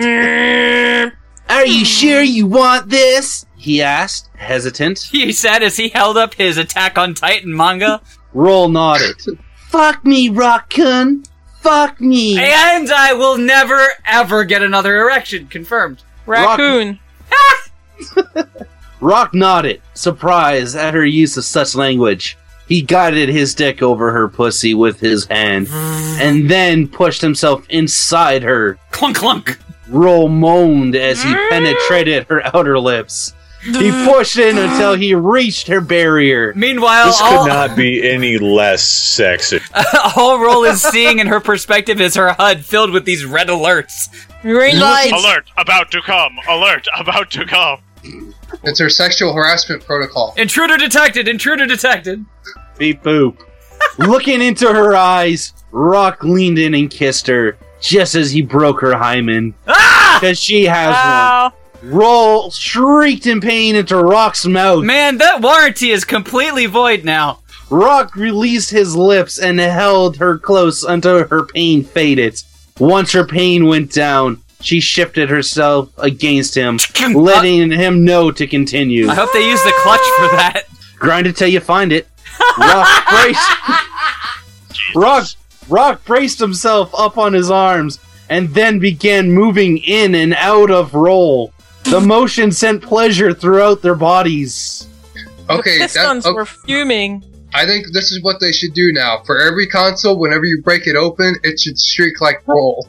Are you sure you want this? He asked, hesitant. He said as he held up his Attack on Titan manga. Roll nodded. Fuck me, Rock-kun. Fuck me. And I will never, ever get another erection. Confirmed. Raccoon. Rock, Rock nodded, surprised at her use of such language. He guided his dick over her pussy with his hand, and then pushed himself inside her. Clunk clunk. Roll moaned as he penetrated her outer lips. He pushed in until he reached her barrier. Meanwhile, This all, could not be any less sexy. all Roll is seeing in her perspective is her H U D filled with these red alerts. Green lights. Alert, about to come. Alert, about to come. It's her sexual harassment protocol. Intruder detected. Intruder detected. Beep boop. Looking into her eyes, Rock leaned in and kissed her, just as he broke her hymen. Ah! Because she has Ow. one. Roll shrieked in pain into Rock's mouth. Man, that warranty is completely void now. Rock released his lips and held her close until her pain faded. Once her pain went down, she shifted herself against him, letting him know to continue. I hope they use the clutch for that. Grind it till you find it. Rock braced. Rock, Rock braced himself up on his arms and then began moving in and out of Roll. The motion sent pleasure throughout their bodies. Okay, the that, Pistons okay, were fuming. I think this is what they should do now. For every console, whenever you break it open, it should shriek like Roll.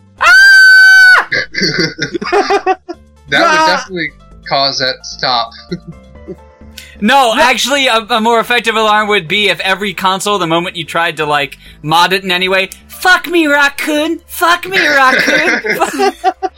That would definitely cause that to stop. No, actually, a, a more effective alarm would be if every console, the moment you tried to, like, mod it in any way, fuck me, Raccoon! Fuck me, Raccoon!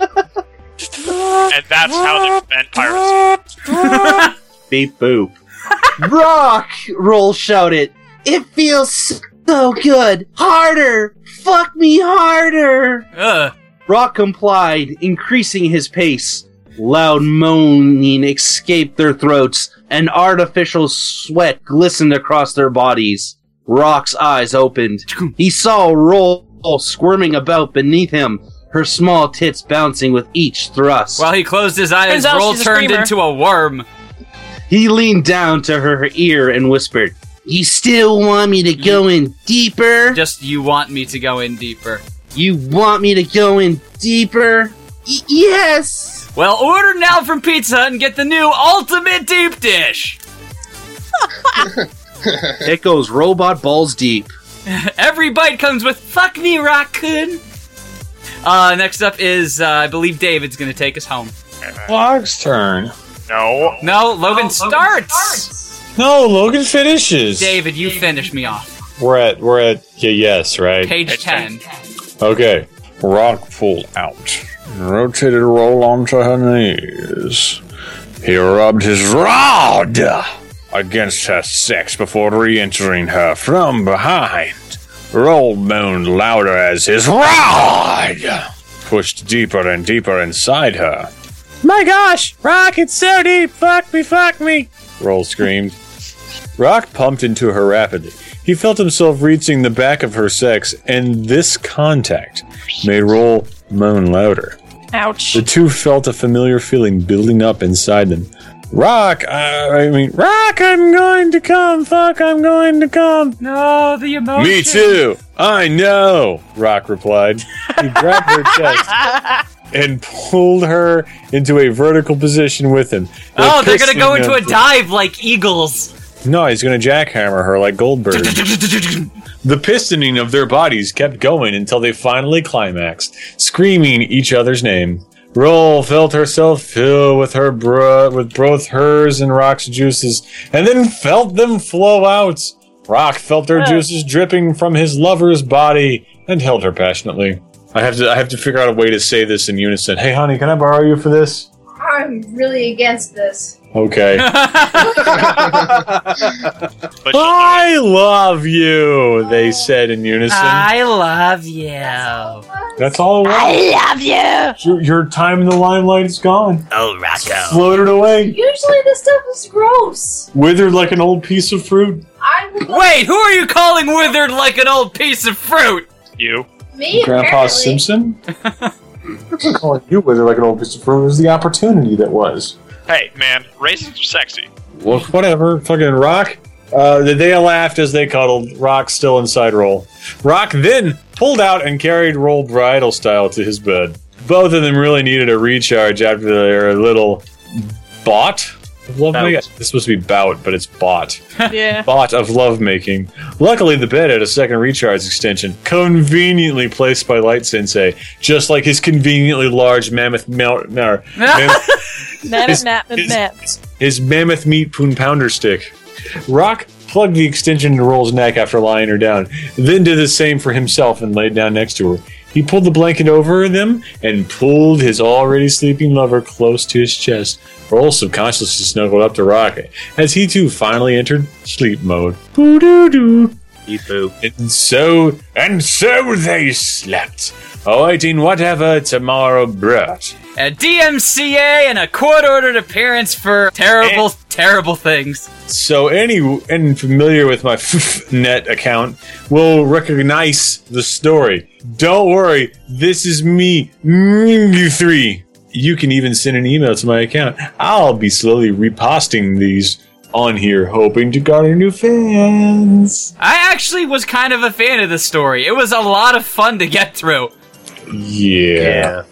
And that's how they prevent piracy. Beep boop. Rock! Roll shouted. It feels so good. Harder! Fuck me harder! Ugh. Rock complied, increasing his pace. Loud moaning escaped their throats, and artificial sweat glistened across their bodies. Rock's eyes opened. He saw Roll squirming about beneath him, her small tits bouncing with each thrust. While he closed his eyes, Turns out Roll she's a turned screamer. into a worm. He leaned down to her ear and whispered, You still want me to go in deeper? Just, you want me to go in deeper. You want me to go in deeper? Y- yes! Well, order now from Pizza Hut and get the new Ultimate Deep Dish! It goes robot balls deep. Every bite comes with Fuck Me, Raccoon! Uh, next up is, uh, I believe David's gonna take us home. Log's turn. No. No, Logan starts! No, Logan finishes. David, you finish me off. We're at we're at yeah, yes, right? Page ten. Okay. Rock pulled out. Rotated Roll onto her knees. He rubbed his rod against her sex before re-entering her from behind. Roll moaned louder as his rod pushed deeper and deeper inside her. My gosh, Rock, it's so deep. Fuck me, fuck me. Roll screamed. Rock pumped into her rapidly. He felt himself reaching the back of her sex, and this contact made Roll moan louder. Ouch. The two felt a familiar feeling building up inside them. Rock, uh, I mean, Rock, I'm going to come. Fuck, I'm going to come. No, the emotion. Me too. I know, Rock replied. He grabbed her chest and pulled her into a vertical position with him. The Oh, they're gonna go piston into a of- dive like eagles. No, he's gonna jackhammer her like Goldberg. The pistoning of their bodies kept going until they finally climaxed, screaming each other's name. Roll felt herself fill with her bro- with both hers and Rock's juices, and then felt them flow out. Rock felt their juices dripping from his lover's body and held her passionately. I have to I have to figure out a way to say this in unison. Hey, honey, can I borrow you for this? I'm really against this. Okay. But I love you, they said in unison. I love you. That's all it was. I love you. Your, your time in the limelight is gone. Oh, Rocco. Floated away. Usually this stuff is gross. Withered like an old piece of fruit. I would like Wait, who are you calling withered like an old piece of fruit? you. me Grandpa apparently. Simpson? I'm calling you withered like an old piece of fruit. It was the opportunity that was. Hey, man, raisins are sexy. Well, whatever. Fucking Rock. Uh, they laughed as they cuddled. Rock still inside Roll. Rock then pulled out and carried Roll bridal style to his bed. Both of them really needed a recharge after their little bot of lovemaking. It's supposed to be bout, but it's bot. Yeah. Bot of lovemaking. Luckily, the bed had a second recharge extension, conveniently placed by Light Sensei, just like his conveniently large mammoth mount. No, mammoth Nap, his, nap, his- nap. his mammoth meat poon pounder stick. Rock plugged the extension into Roll's neck after lying her down, then did the same for himself and laid down next to her. He pulled the blanket over them and pulled his already sleeping lover close to his chest. Roll subconsciously snuggled up to Rock as he too finally entered sleep mode. Boo doo doo. And so, and so they slept, awaiting whatever tomorrow brought. A D M C A and a court-ordered appearance for terrible, And- terrible things. So any any familiar with my net account will recognize the story. Don't worry, this is me, you three. You can even send an email to my account. I'll be slowly reposting these on here, hoping to garner new fans. I actually was kind of a fan of this story. It was a lot of fun to get through. Yeah.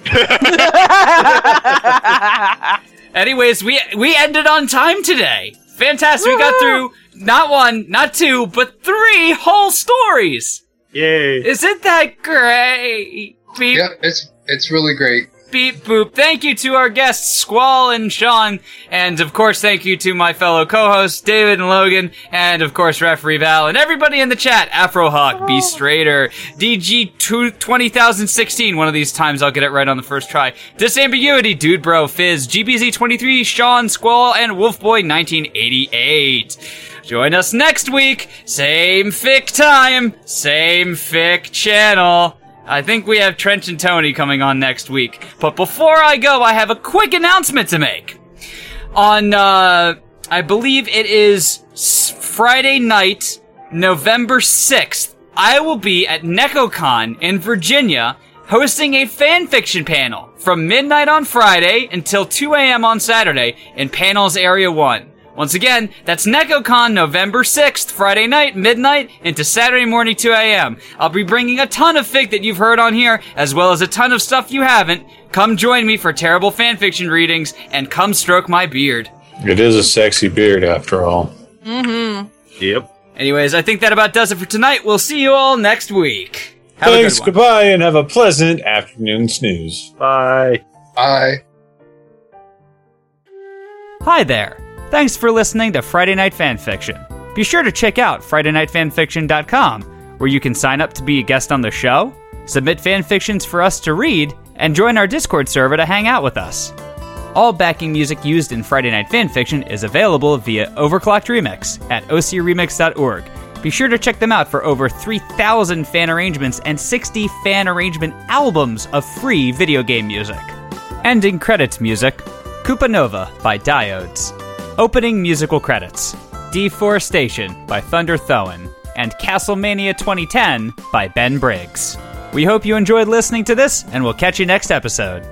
Anyways, we we ended on time today. Fantastic. We got through not one, not two, but three whole stories. Yay. Isn't that great? Beep, Yep, it's it's really great. beep, boop. Thank you to our guests, Squall and Sean. And of course, thank you to my fellow co-hosts, David and Logan. And of course, Referee Val. And everybody in the chat, Afrohawk, B Strader, D G twenty sixteen. One of these times I'll get it right on the first try. Disambiguity, Dude Bro, Fizz, G B Z twenty-three, Sean, Squall, and Wolfboy nineteen eighty-eight. Join us next week. Same fic time, same fic channel. I think we have Trench and Tony coming on next week. But before I go, I have a quick announcement to make. On, uh, I believe it is s- Friday night, November sixth, I will be at NecoCon in Virginia hosting a fanfiction panel from midnight on Friday until two a.m. on Saturday in Panels Area one. Once again, that's NecoCon November sixth, Friday night, midnight, into Saturday morning, two a.m. I'll be bringing a ton of fic that you've heard on here, as well as a ton of stuff you haven't. Come join me for terrible fanfiction readings, and come stroke my beard. It is a sexy beard after all. Mm-hmm. Yep. Anyways, I think that about does it for tonight. We'll see you all next week. Have Thanks, a good one. goodbye, and have a pleasant afternoon snooze. Bye. Bye. Hi there. Thanks for listening to Friday Night Fanfiction. Be sure to check out Friday Night Fanfiction dot com, where you can sign up to be a guest on the show, submit fanfictions for us to read, and join our Discord server to hang out with us. All backing music used in Friday Night Fanfiction is available via Overclocked Remix at o c remix dot org. Be sure to check them out for over three thousand fan arrangements and sixty fan arrangement albums of free video game music. Ending credits music, Koopa Nova by Diodes. Opening musical credits, Deforestation by Thunder Thoen, and Castlemania twenty ten by Ben Briggs. We hope you enjoyed listening to this, and we'll catch you next episode.